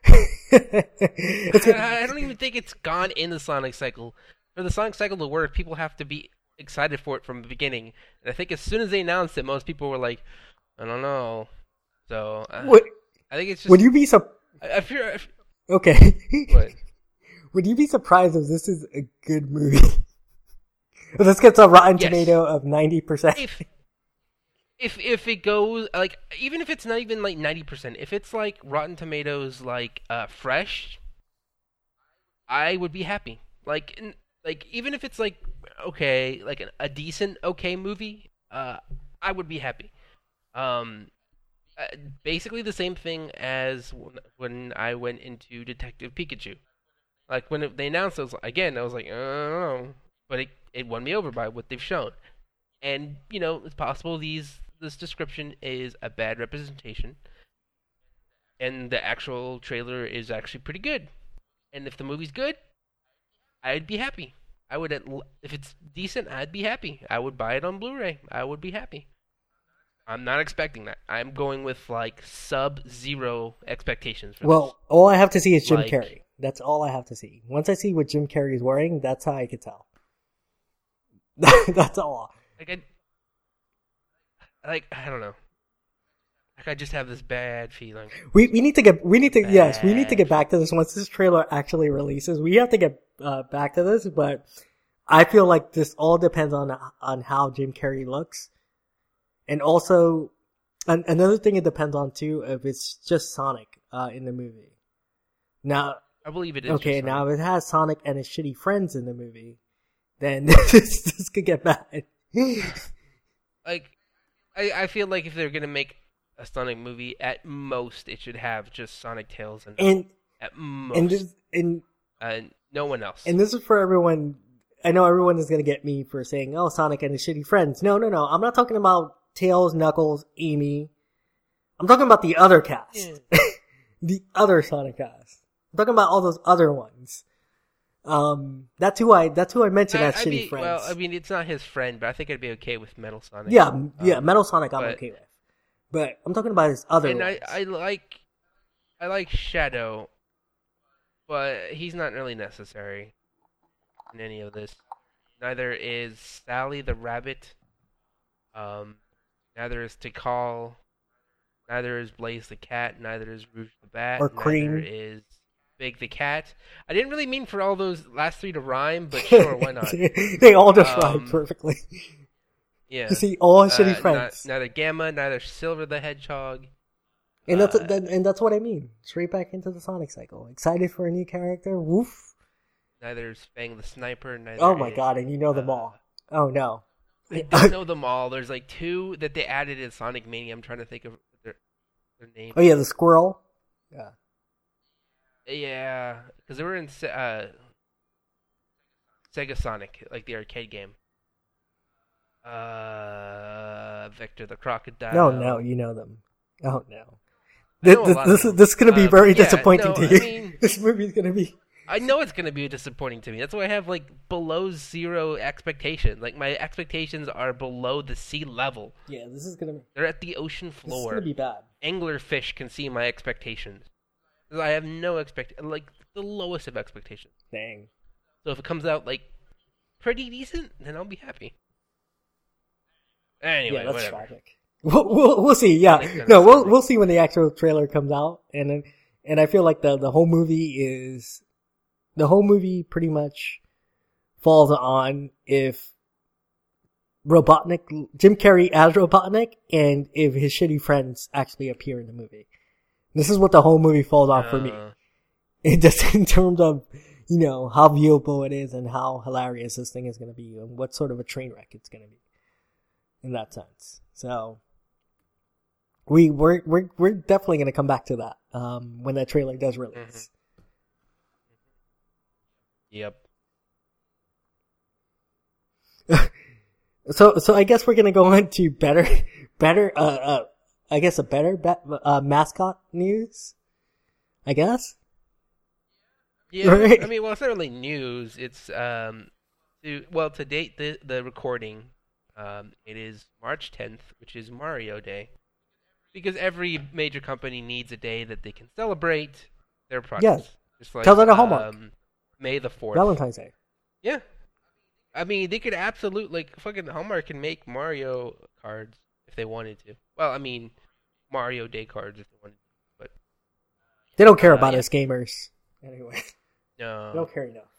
I don't even think it's gone in the Sonic cycle. For the Sonic cycle to work, people have to be excited for it from the beginning. And I think as soon as they announced it, most people were like, I don't know. So I think it's just. Would you be I fear. Okay. What? Would you be surprised if this is a good movie? If this gets a Rotten Yes. Tomato of 90%. If it goes like even if it's not even like 90%, if it's like Rotten Tomatoes like fresh, I would be happy. Like even if it's like okay, like a decent okay movie, I would be happy. Um, Basically the same thing as when I went into Detective Pikachu. Like when they announced it, I was like, I don't know, but it won me over by what they've shown. And it's possible this description is a bad representation, and the actual trailer is actually pretty good. And if the movie's good, I'd be happy. If it's decent, I'd be happy. I would buy it on Blu-ray. I would be happy. I'm not expecting that. I'm going with like sub-zero expectations for Well, all I have to see is Jim Like- Carrey. That's all I have to see. Once I see what Jim Carrey is wearing, that's how I can tell. That's all. this. I don't know. Like I just have this bad feeling. We need to get back to this once this trailer actually releases. We have to get back to this, but I feel like this all depends on how Jim Carrey looks, and also another thing it depends on too if it's just Sonic in the movie. Now, I believe it is. okay, just now if it has Sonic and his shitty friends in the movie, then this could get bad. like I feel like if they're gonna make a Sonic movie, at most it should have just Sonic, Tails, and at most, no one else. And this is for everyone. I know everyone is going to get me for saying, oh, Sonic and his shitty friends. No. I'm not talking about Tails, Knuckles, Amy. I'm talking about the other cast. Yeah. The other Sonic cast. I'm talking about all those other ones. That's who I mentioned as shitty friends. Well, I mean, it's not his friend, but I think I'd be okay with Metal Sonic. Yeah, Metal Sonic I'm but- okay with. But I'm talking about his other And ones. I like Shadow, but he's not really necessary in any of this. Neither is Sally the Rabbit. Neither is Tikal. Neither is Blaze the Cat. Neither is Rouge the Bat. Or Cream. Neither is Big the Cat. I didn't really mean for all those last three to rhyme, but sure, why not? They all just rhyme perfectly. Yeah. You see all his shitty friends. Neither Gamma, neither Silver the Hedgehog. And that's what I mean. Straight back into the Sonic cycle. Excited for a new character? Woof. Neither is Fang the Sniper. Neither Oh my is, god, and you know them all. Oh no. I don't know them all. There's like two that they added in Sonic Mania. I'm trying to think of their names. Oh yeah, the squirrel. Yeah. Yeah, because they were in Sega Sonic, like the arcade game. Victor the Crocodile. No, you know them. Oh no. I know a lot of them. This is gonna be very yeah, disappointing no, to I you. mean- This movie's gonna be. I know it's gonna be disappointing to me. That's why I have like below zero expectations. Like my expectations are below the sea level. Yeah, this is gonna be. They're at the ocean This is floor. gonna be bad. Anglerfish can see my expectations. I have no like the lowest of expectations. Dang. So if it comes out like pretty decent, then I'll be happy. Anyway, Yeah, that's whatever. tragic. We'll see. Yeah, no, we'll see when the actual trailer comes out, and I feel like the whole movie pretty much falls on if Jim Carrey as Robotnik, and if his shitty friends actually appear in the movie. This is what the whole movie falls on for me. It just in terms of, how viewable it is and how hilarious this thing is going to be and what sort of a train wreck it's going to be in that sense. So we're definitely going to come back to that when that trailer does release. Yep. So I guess we're going to go on to better mascot news, I guess. Yeah, right? I mean, well, it's not really news. It's to date the recording, it is March 10th, which is Mario Day, because every major company needs a day that they can celebrate their products. Yes. Just like, tell that a Hallmark. May the 4th. Valentine's Day. Yeah. I mean, they could absolutely, fucking Hallmark can make Mario cards if they wanted to. Well, I mean, Mario Day cards if they wanted to, but they don't care about us gamers anyway. No, they don't care enough.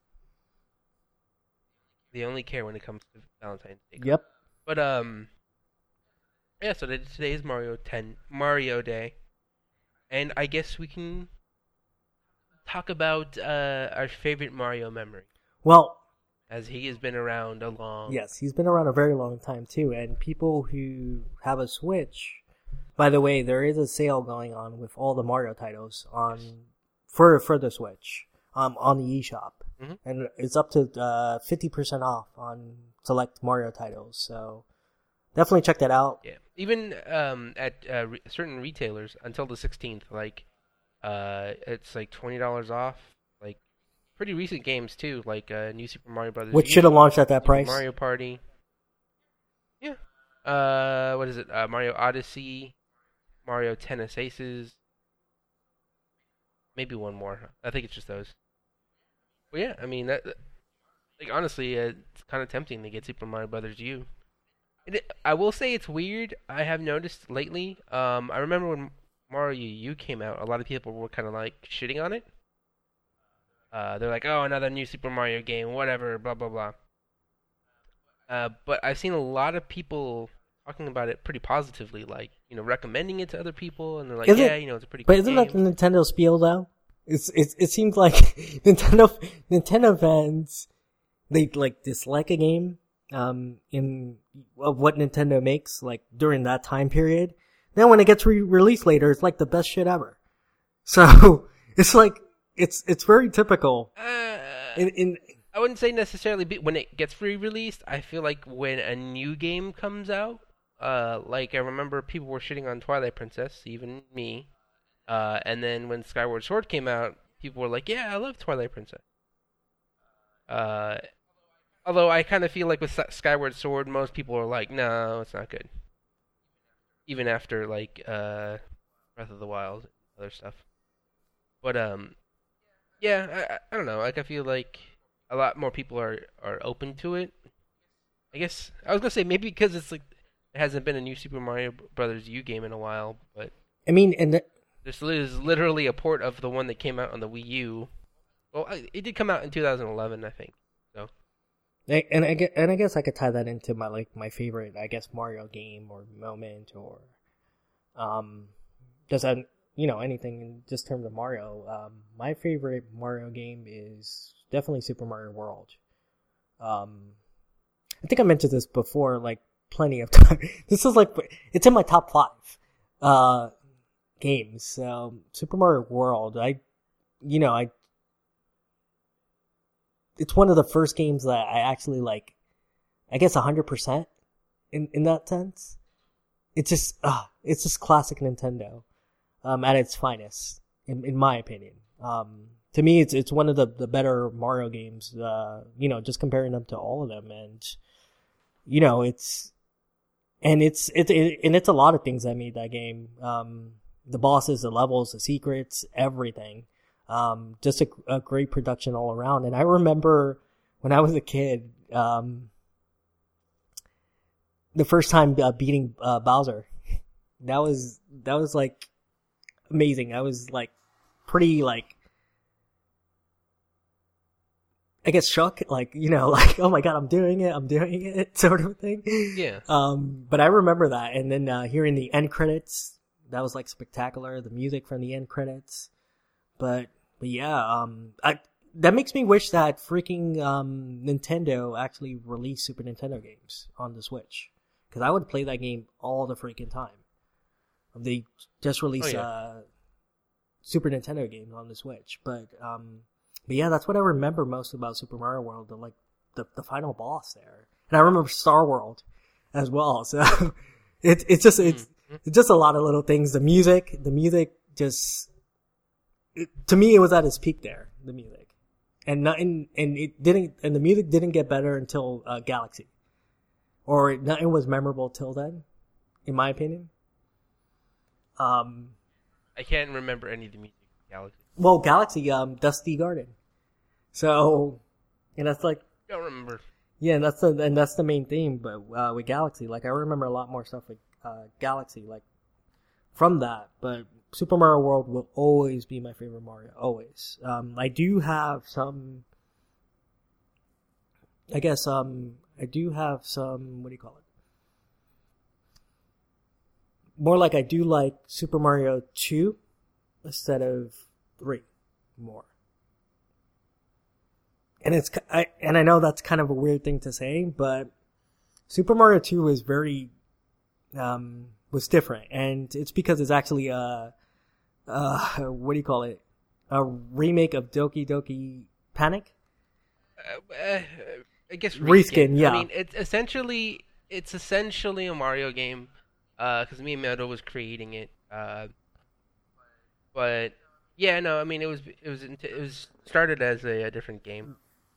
They only care when it comes to Valentine's Day. Yep. But yeah. So today is Mario Day, and I guess we can talk about our favorite Mario memory. Well, as he has been around a long. Yes, he's been around a very long time too, and people who have a Switch. By the way, there is a sale going on with all the Mario titles for the Switch on the eShop, and it's up to 50% off on select Mario titles. So definitely check that out. Yeah, even at certain retailers until the 16th, it's like $20 off. Like pretty recent games too, like New Super Mario Brothers. Which should have launched at that Super price. Mario Party. Yeah. What is it? Mario Odyssey, Mario Tennis Aces. Maybe one more. I think it's just those. But yeah, I mean honestly, it's kind of tempting to get Super Mario Brothers U. I will say it's weird. I have noticed lately. I remember when Mario U came out, a lot of people were kind of like shitting on it. They're like, "Oh, another new Super Mario game, whatever, blah blah blah." But I've seen a lot of people talking about it pretty positively, like recommending it to other people, and they're like, it's a pretty. But good isn't game. that the Nintendo spiel though? It seems like Nintendo fans, they like dislike a game in what Nintendo makes like during that time period. Then when it gets released later, it's like the best shit ever. So it's like it's very typical. I wouldn't say necessarily when it gets re-released. I feel like when a new game comes out, like I remember people were shitting on Twilight Princess, even me. And then when Skyward Sword came out, people were like, "Yeah, I love Twilight Princess." Although I kind of feel like with Skyward Sword, most people are like, "No, it's not good." Even after like Breath of the Wild and other stuff. But yeah, I don't know. Like I feel like a lot more people are open to it. I guess I was gonna say maybe because it's like it hasn't been a new Super Mario Brothers U game in a while, but I mean, and this is literally a port of the one that came out on the Wii U. Well, it did come out in 2011, I think. So. And I guess I could tie that into my favorite, I guess, Mario game or moment or just anything in just terms of Mario. My favorite Mario game is definitely Super Mario World. I think I mentioned this before, like plenty of time. This is it's in my top 5 games. Super Mario World. It's one of the first games that I actually like, I guess 100% in that sense. It's just classic Nintendo, at its finest, in my opinion. To me, it's one of the better Mario games, just comparing them to all of them. And, it's a lot of things that made that game. the bosses, the levels, the secrets, everything. Just a great production all around. And I remember when I was a kid, the first time beating Bowser, that was like amazing. I was like pretty like, I guess shook, like, like, oh my god, I'm doing it, sort of thing. Yeah. But I remember that, and then hearing the end credits, that was like spectacular. The music from the end credits, but yeah, that makes me wish that freaking Nintendo actually released Super Nintendo games on the Switch, because I would play that game all the freaking time. They just released Super Nintendo games on the Switch, but yeah, that's what I remember most about Super Mario World, the final boss there. And I remember Star World as well. So it's just a lot of little things. The music just, to me, it was at its peak there, the music. And the music didn't get better until Galaxy. Or nothing was memorable till then, in my opinion. I can't remember any of the music in Galaxy. Well, Galaxy, Dusty Garden. So, and that's like, I don't remember. Yeah, and that's the main theme. But with Galaxy, like, I remember a lot more stuff with Galaxy, like, from that. But Super Mario World will always be my favorite Mario, always. I do have some, I guess, what do you call it? More like I do like Super Mario 2 instead of 3 more. And I know that's kind of a weird thing to say, but Super Mario 2 was was different, and it's because it's actually what do you call it? A remake of Doki Doki Panic? I guess reskin, yeah. I mean, it's essentially a Mario game, because Miyamoto was creating it. But yeah, no, I mean, it was started as a different game.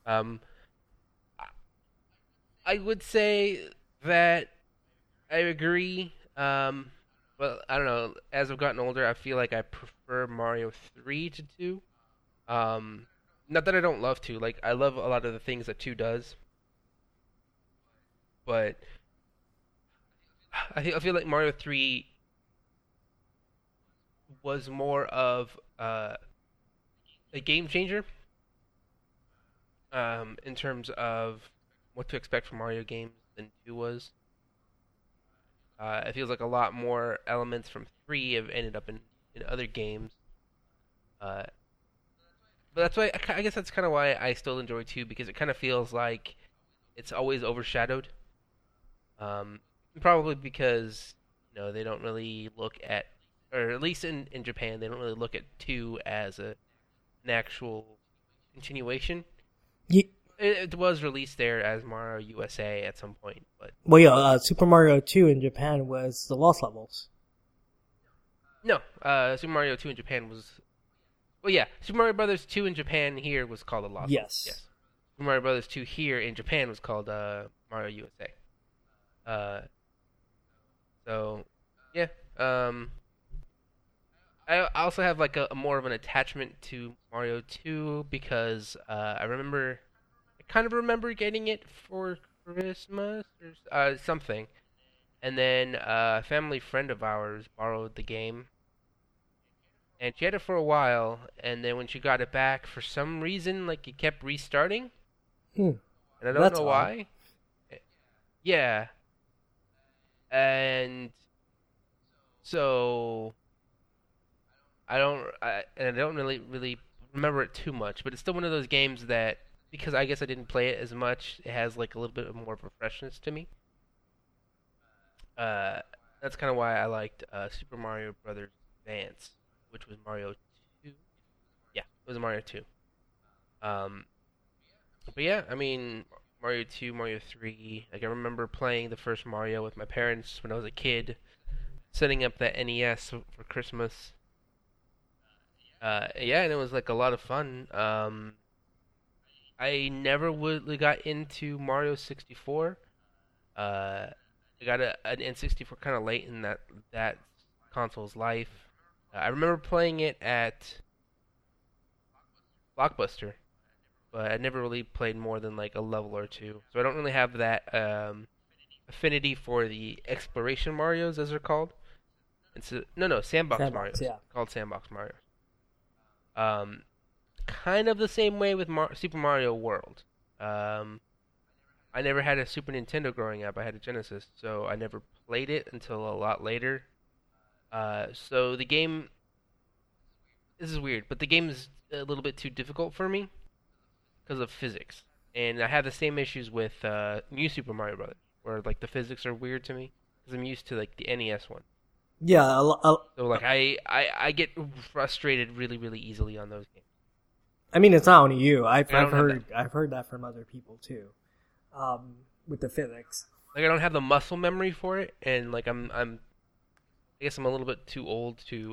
I would say that I agree. But I don't know. As I've gotten older, I feel like I prefer Mario 3 to 2. Not that I don't love 2. Like, I love a lot of the things that 2 does. But I feel like Mario 3 was more of a game changer. In terms of what to expect from Mario games than 2 was. It feels like a lot more elements from 3 have ended up in other games. But that's why, I guess that's kind of why I still enjoy 2, because it kind of feels like it's always overshadowed. Probably because, they don't really look at, or at least in Japan, they don't really look at 2 as an actual continuation. It was released there as Mario USA at some point, but Super Mario 2 in Japan was the Lost Levels. No, Super Mario 2 in Japan was, Super Mario Brothers 2 in Japan here was called the Lost Levels. Yes. Super Mario Brothers 2 here in Japan was called Mario USA. So yeah, I also have like a more of an attachment to Mario 2 because I kind of remember getting it for Christmas or something, and then a family friend of ours borrowed the game, and she had it for a while, and then when she got it back, for some reason, like, it kept restarting, and I don't know why. Yeah, and so I don't really remember it too much, but it's still one of those games that, because I guess I didn't play it as much, it has like a little bit more of a freshness to me. That's kind of why I liked Super Mario Brothers Advance, which was Mario 2. Yeah, it was Mario 2. But yeah, I mean, Mario 2, Mario 3. Like, I remember playing the first Mario with my parents when I was a kid, setting up that NES for Christmas. Yeah, and it was like a lot of fun. I never really got into Mario 64. I got an N64 kind of late in that console's life. I remember playing it at Blockbuster, but I never really played more than like a level or two. So I don't really have that affinity for the exploration Mario's, as they're called. No, Sandbox Sandbox, Mario's. yeah. Called Sandbox Mario. Um, Kind of the same way with Super Mario World. Um, I never had a Super Nintendo growing up. I had a Genesis, so I never played it until a lot later. So the game, this is weird, but the game is a little bit too difficult for me because of physics. And I have the same issues with New Super Mario Brothers, where like the physics are weird to me because I'm used to like the NES one. Yeah, So like I get frustrated really really easily on those games. I mean, it's not only you. I don't have I've heard that from other people too, with the physics. Like I don't have the muscle memory for it, and like I guess I'm a little bit too old to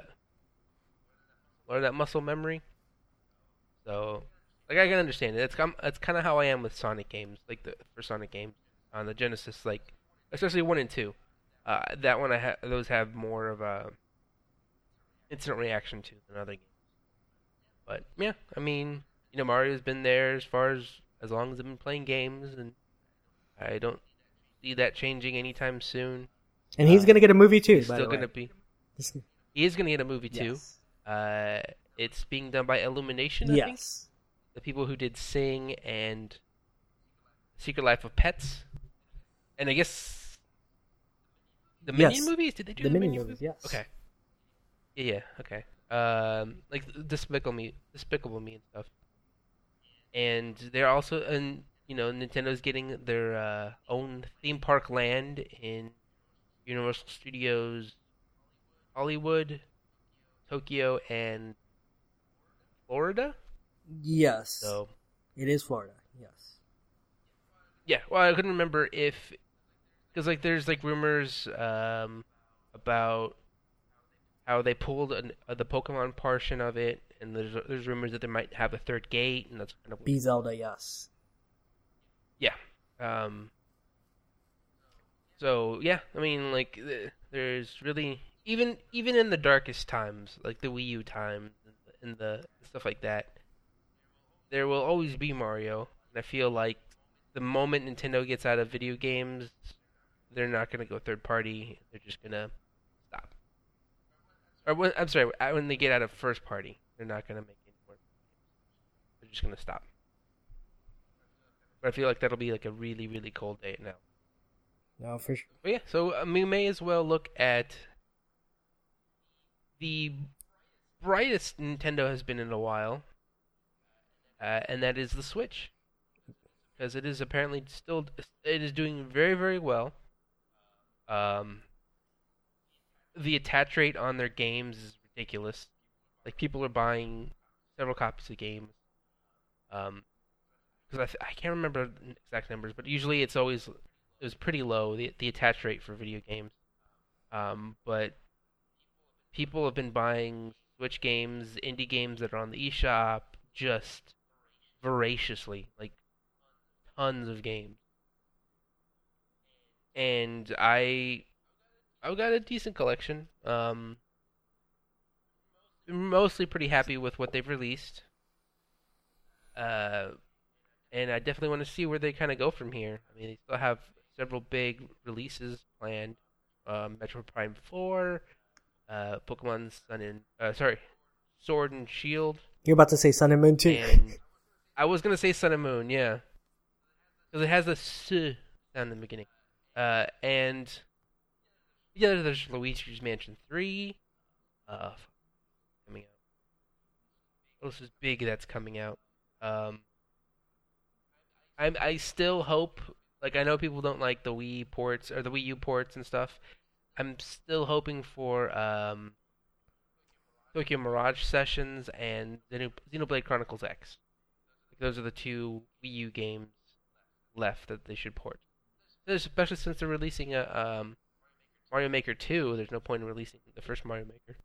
learn that muscle memory. So like I can understand it. It's kind of how I am with Sonic games, like the for Sonic games on the Genesis, like especially 1 and 2. That one those have more of a instant reaction to than other games. But yeah, I mean, Mario's been there as long as I've been playing games, and I don't see that changing anytime soon. And he's gonna get a movie too. He's by still the way. gonna be. He is gonna get a movie too. Yes. It's being done by Illumination, I think. Yes. The people who did Sing and Secret Life of Pets, and I guess the Minion movies. Did they do the the Minion movies? Yes. Okay. Yeah. Okay. Like Despicable Me and stuff. And they're also, and Nintendo's getting their own theme park land in Universal Studios Hollywood, Tokyo, and Florida. Yes. So it is Florida. Yes. yeah, well, I couldn't remember because like there's like rumors about how they pulled the Pokemon portion of it, and there's rumors that they might have a third gate, and that's kind of Be Zelda, yes. yeah. So yeah, I mean, like there's really even in the darkest times, like the Wii U times and the stuff like that, there will always be Mario. And I feel like the moment Nintendo gets out of video games, they're not gonna go third party. They're just gonna stop. I'm sorry, when they get out of first party, they're not gonna make any more. They're just gonna stop. But I feel like that'll be like a really really cold day now. No, for sure. But yeah, so we may as well look at the brightest Nintendo has been in a while, and that is the Switch, because it is apparently it is doing very very well. The attach rate on their games is ridiculous. Like people are buying several copies of games. Because I can't remember the exact numbers, but usually it was pretty low, the attach rate for video games. But people have been buying Switch games, indie games that are on the eShop, just voraciously, like tons of games. And I've got a decent collection. Mostly pretty happy with what they've released. And I definitely want to see where they kind of go from here. I mean, they still have several big releases planned. Metroid Prime 4, Pokemon Sword and Shield. You're about to say Sun and Moon too. And I was gonna say Sun and Moon, yeah, because it has the S sound in the beginning. And yeah, there's Luigi's Mansion 3. Coming out. What else is big that's coming out? I still hope, like I know people don't like the Wii ports or the Wii U ports and stuff. I'm still hoping for Tokyo Mirage Sessions and Xenoblade Chronicles X. Like, those are the two Wii U games left that they should port. Especially since they're releasing a Mario Maker 2, there's no point in releasing the first Mario Maker.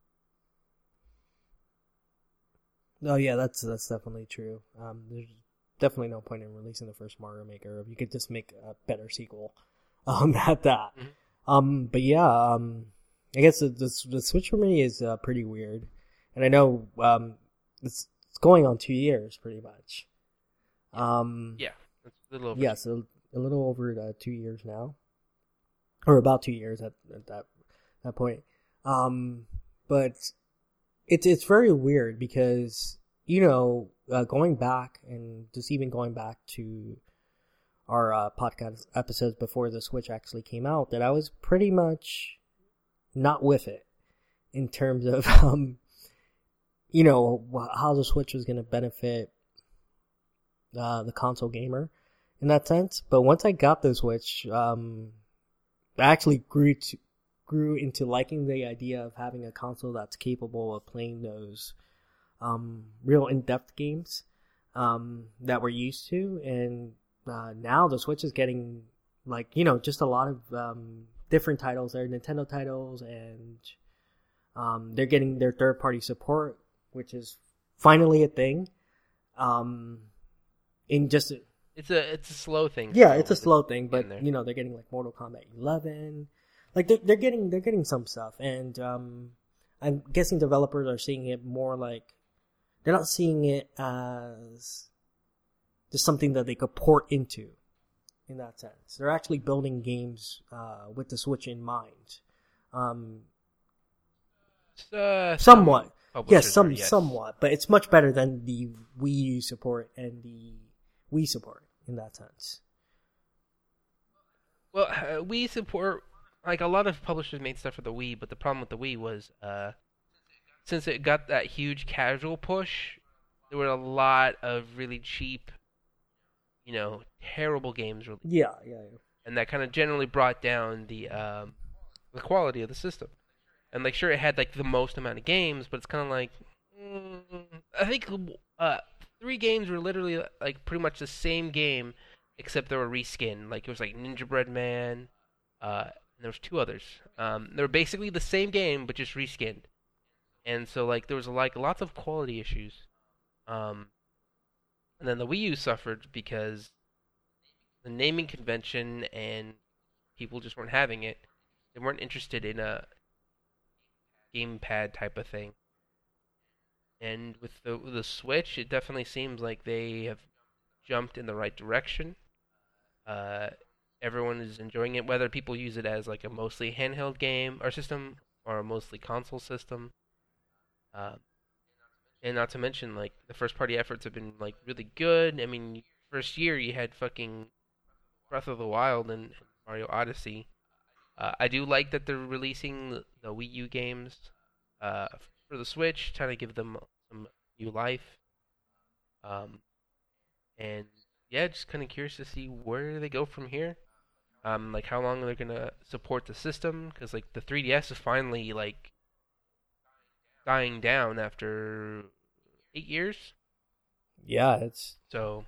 Oh yeah, that's definitely true. There's definitely no point in releasing the first Mario Maker. You could just make a better sequel at that. Mm-hmm. But yeah, I guess the Switch for me is pretty weird, and I know it's going on 2 years pretty much. Yeah, it's a little over. Yes, a little over 2 years now, or about 2 years at that point. But it's very weird because going back and just even going back to our podcast episodes before the Switch actually came out, that I was pretty much not with it in terms of how the Switch was going to benefit the console gamer in that sense. But once I got the Switch, I actually grew into liking the idea of having a console that's capable of playing those real in-depth games that we're used to. And now the Switch is getting just a lot of different titles. They're Nintendo titles, and they're getting their third-party support, which is finally a thing. It's a slow thing. Yeah, it's a slow thing, but they're getting like Mortal Kombat 11. Like they're getting some stuff, and I'm guessing developers are seeing it more like they're not seeing it as just something that they could port into. In that sense, they're actually building games with the Switch in mind. Somewhat, yes, somewhat, but it's much better than the Wii U support and the Wii support in that sense. Well, Wii support, like a lot of publishers made stuff for the Wii, but the problem with the Wii was since it got that huge casual push, there were a lot of really cheap, terrible games released. Yeah. And that kind of generally brought down the quality of the system. And sure, it had the most amount of games, but it's kind of like I think 3 games were literally pretty much the same game, except they were reskinned. It was Ninja Bread Man, and there was 2 others. They were basically the same game, but just reskinned. And so there was lots of quality issues. And then the Wii U suffered because the naming convention and people just weren't having it. They weren't interested in a gamepad type of thing. And with the Switch, it definitely seems like they have jumped in the right direction. Everyone is enjoying it, whether people use it as a mostly handheld game or system or a mostly console system. And not to mention, the first party efforts have been really good. I mean, first year you had fucking Breath of the Wild and Mario Odyssey. I do like that they're releasing the Wii U games for the Switch, trying to give them some new life. And yeah, just kind of curious to see where they go from here. How long they're gonna support the system, because the 3DS is finally dying down after 8 years. Yeah, it's so.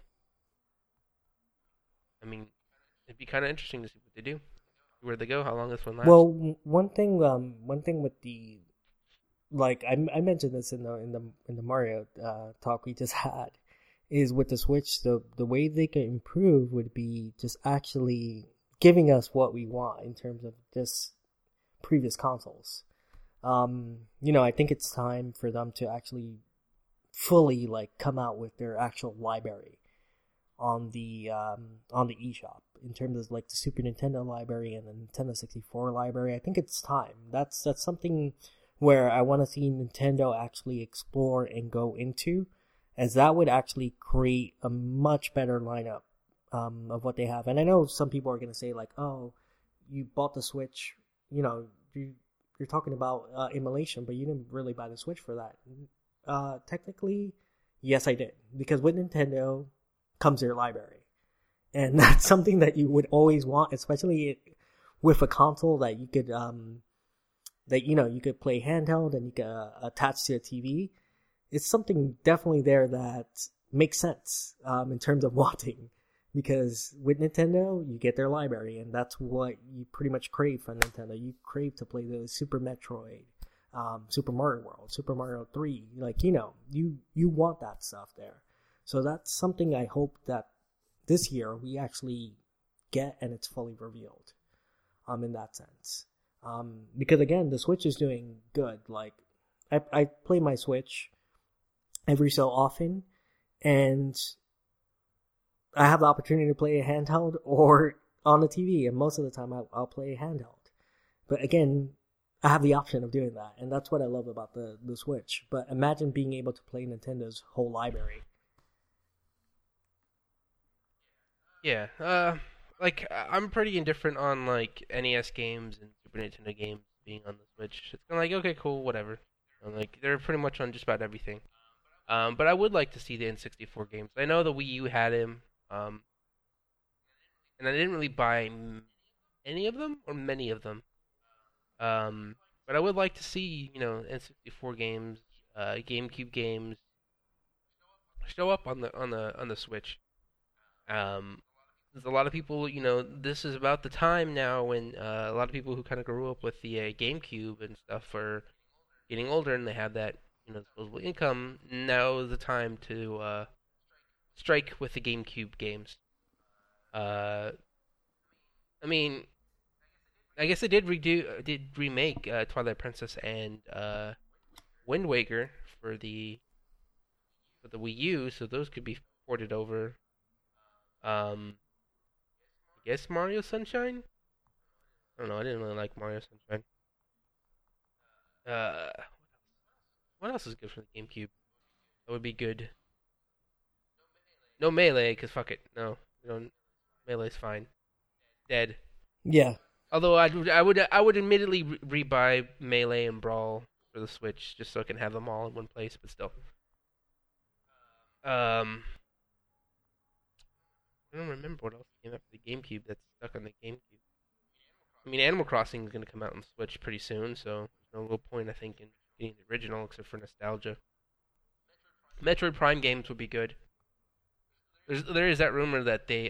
I mean, it'd be kind of interesting to see what they do, where they go, how long this one lasts. Well, one thing with the I mentioned this in the Mario talk we just had, is with the Switch, the way they could improve would be just actually giving us what we want in terms of just previous consoles. I think it's time for them to actually fully come out with their actual library on the eShop in terms of the Super Nintendo library and the Nintendo 64 library. I think it's time. That's something where I want to see Nintendo actually explore and go into, as that would actually create a much better lineup of what they have. And I know some people are going to say oh, you bought the Switch, you're talking about emulation, but you didn't really buy the Switch for that. Technically, yes, I did, because with Nintendo comes their library, and that's something that you would always want, especially with a console that you could you could play handheld and you could attach to a TV. It's something definitely there that makes sense in terms of wanting. Because with Nintendo, you get their library, and that's what you pretty much crave from Nintendo. You crave to play the Super Metroid, Super Mario World, Super Mario 3. You want that stuff there. So that's something I hope that this year we actually get, and it's fully revealed in that sense. Because again, the Switch is doing good. Like, I play my Switch every so often, and I have the opportunity to play a handheld or on the TV, and most of the time I'll play a handheld. But again, I have the option of doing that, and that's what I love about the Switch. But imagine being able to play Nintendo's whole library. Yeah, like I'm pretty indifferent on like NES games and Super Nintendo games being on the Switch. It's kind of like okay, cool, whatever. Like they're pretty much on just about everything. But I would like to see the N64 games. I know the Wii U had him, and I didn't really buy any of them or many of them. But I would like to see N64 games, GameCube games show up on the Switch. Um, there's a lot of people, this is about the time now when a lot of people who kind of grew up with the GameCube and stuff are getting older and they have that, disposable income. Now is the time to strike with the GameCube games. Uh, I mean, I guess they did remake Twilight Princess and Wind Waker for the Wii U, so those could be ported over. I guess Mario Sunshine. I don't know. I didn't really like Mario Sunshine. Uh, what else is good for the GameCube? That would be good. No Melee, cause fuck it. No, we don't. Melee's fine. Dead. Yeah. Although I would admittedly rebuy Melee and Brawl for the Switch just so I can have them all in one place. But still, I don't remember what else came out for the GameCube that's stuck on the GameCube. I mean, Animal Crossing is going to come out on Switch pretty soon, so there's no real point, I think, in getting the original except for nostalgia. Metroid Prime games would be good. There is that rumor that they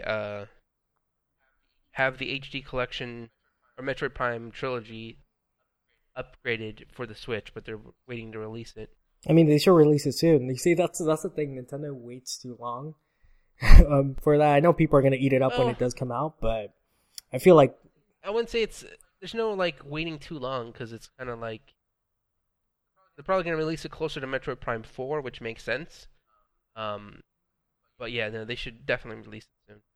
have the HD collection or Metroid Prime trilogy upgraded for the Switch, but they're waiting to release it. I mean, they should release it soon. You see, that's the thing. Nintendo waits too long for that. I know people are gonna eat it up when it does come out, but I feel like I wouldn't say there's no like waiting too long because it's kind of like they're probably gonna release it closer to Metroid Prime 4, which makes sense. But yeah, no, they should definitely release it soon.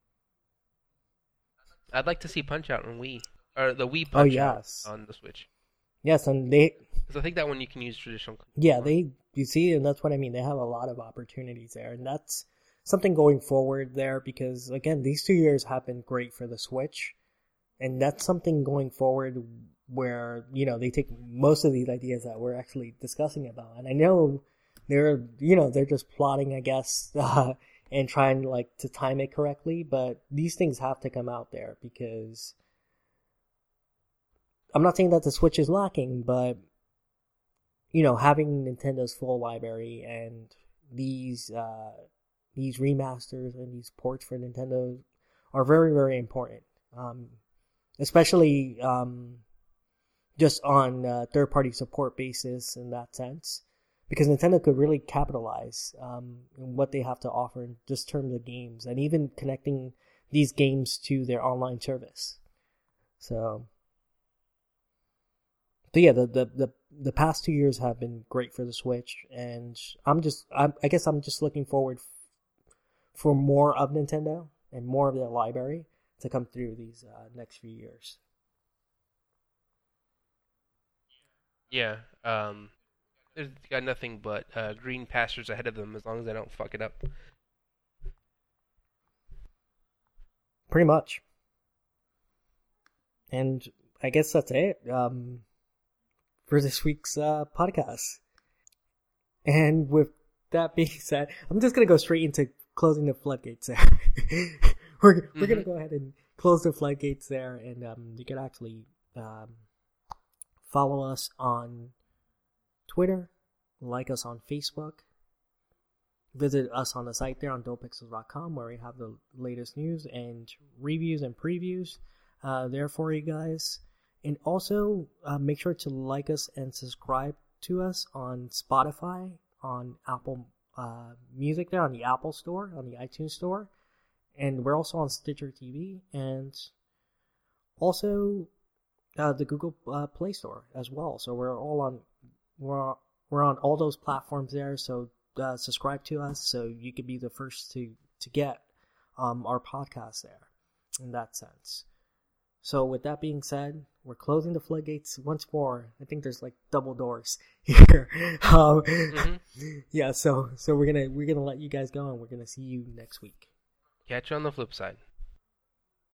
I'd like to see Punch Out on Wii or the Wii Punch Out on the Switch. Yes, and because I think that one you can use traditional. Yeah, you see, and that's what I mean. They have a lot of opportunities there, and that's something going forward there because again, these 2 years have been great for the Switch, and that's something going forward where they take most of these ideas that we're actually discussing about, and I know they're just plotting, I guess, and trying like to time it correctly, but these things have to come out there because I'm not saying that the Switch is lacking, but having Nintendo's full library and these remasters and these ports for Nintendo are very, very important. Especially just on third-party support basis in that sense, because Nintendo could really capitalize in what they have to offer in just terms of games and even connecting these games to their online service. So yeah, the past 2 years have been great for the Switch, and I guess I'm just looking forward for more of Nintendo and more of their library to come through these next few years. Yeah, they've got nothing but green pastures ahead of them as long as I don't fuck it up. Pretty much. And I guess that's it for this week's podcast. And with that being said, I'm just going to go straight into closing the floodgates there. We're going to go ahead and close the floodgates there, and you can actually follow us on Twitter, like us on Facebook, visit us on the site there on dopepixels.com where we have the latest news and reviews and previews there for you guys. And also make sure to like us and subscribe to us on Spotify, on Apple Music there, on the Apple Store, on the iTunes Store. And we're also on Stitcher TV. And also the Google Play Store as well. So we're on all those platforms there. So subscribe to us so you can be the first to get our podcast there in that sense. So with that being said, we're closing the floodgates once more. I think there's like double doors here. Yeah, so we're gonna let you guys go, and we're gonna see you next week. Catch you on the flip side.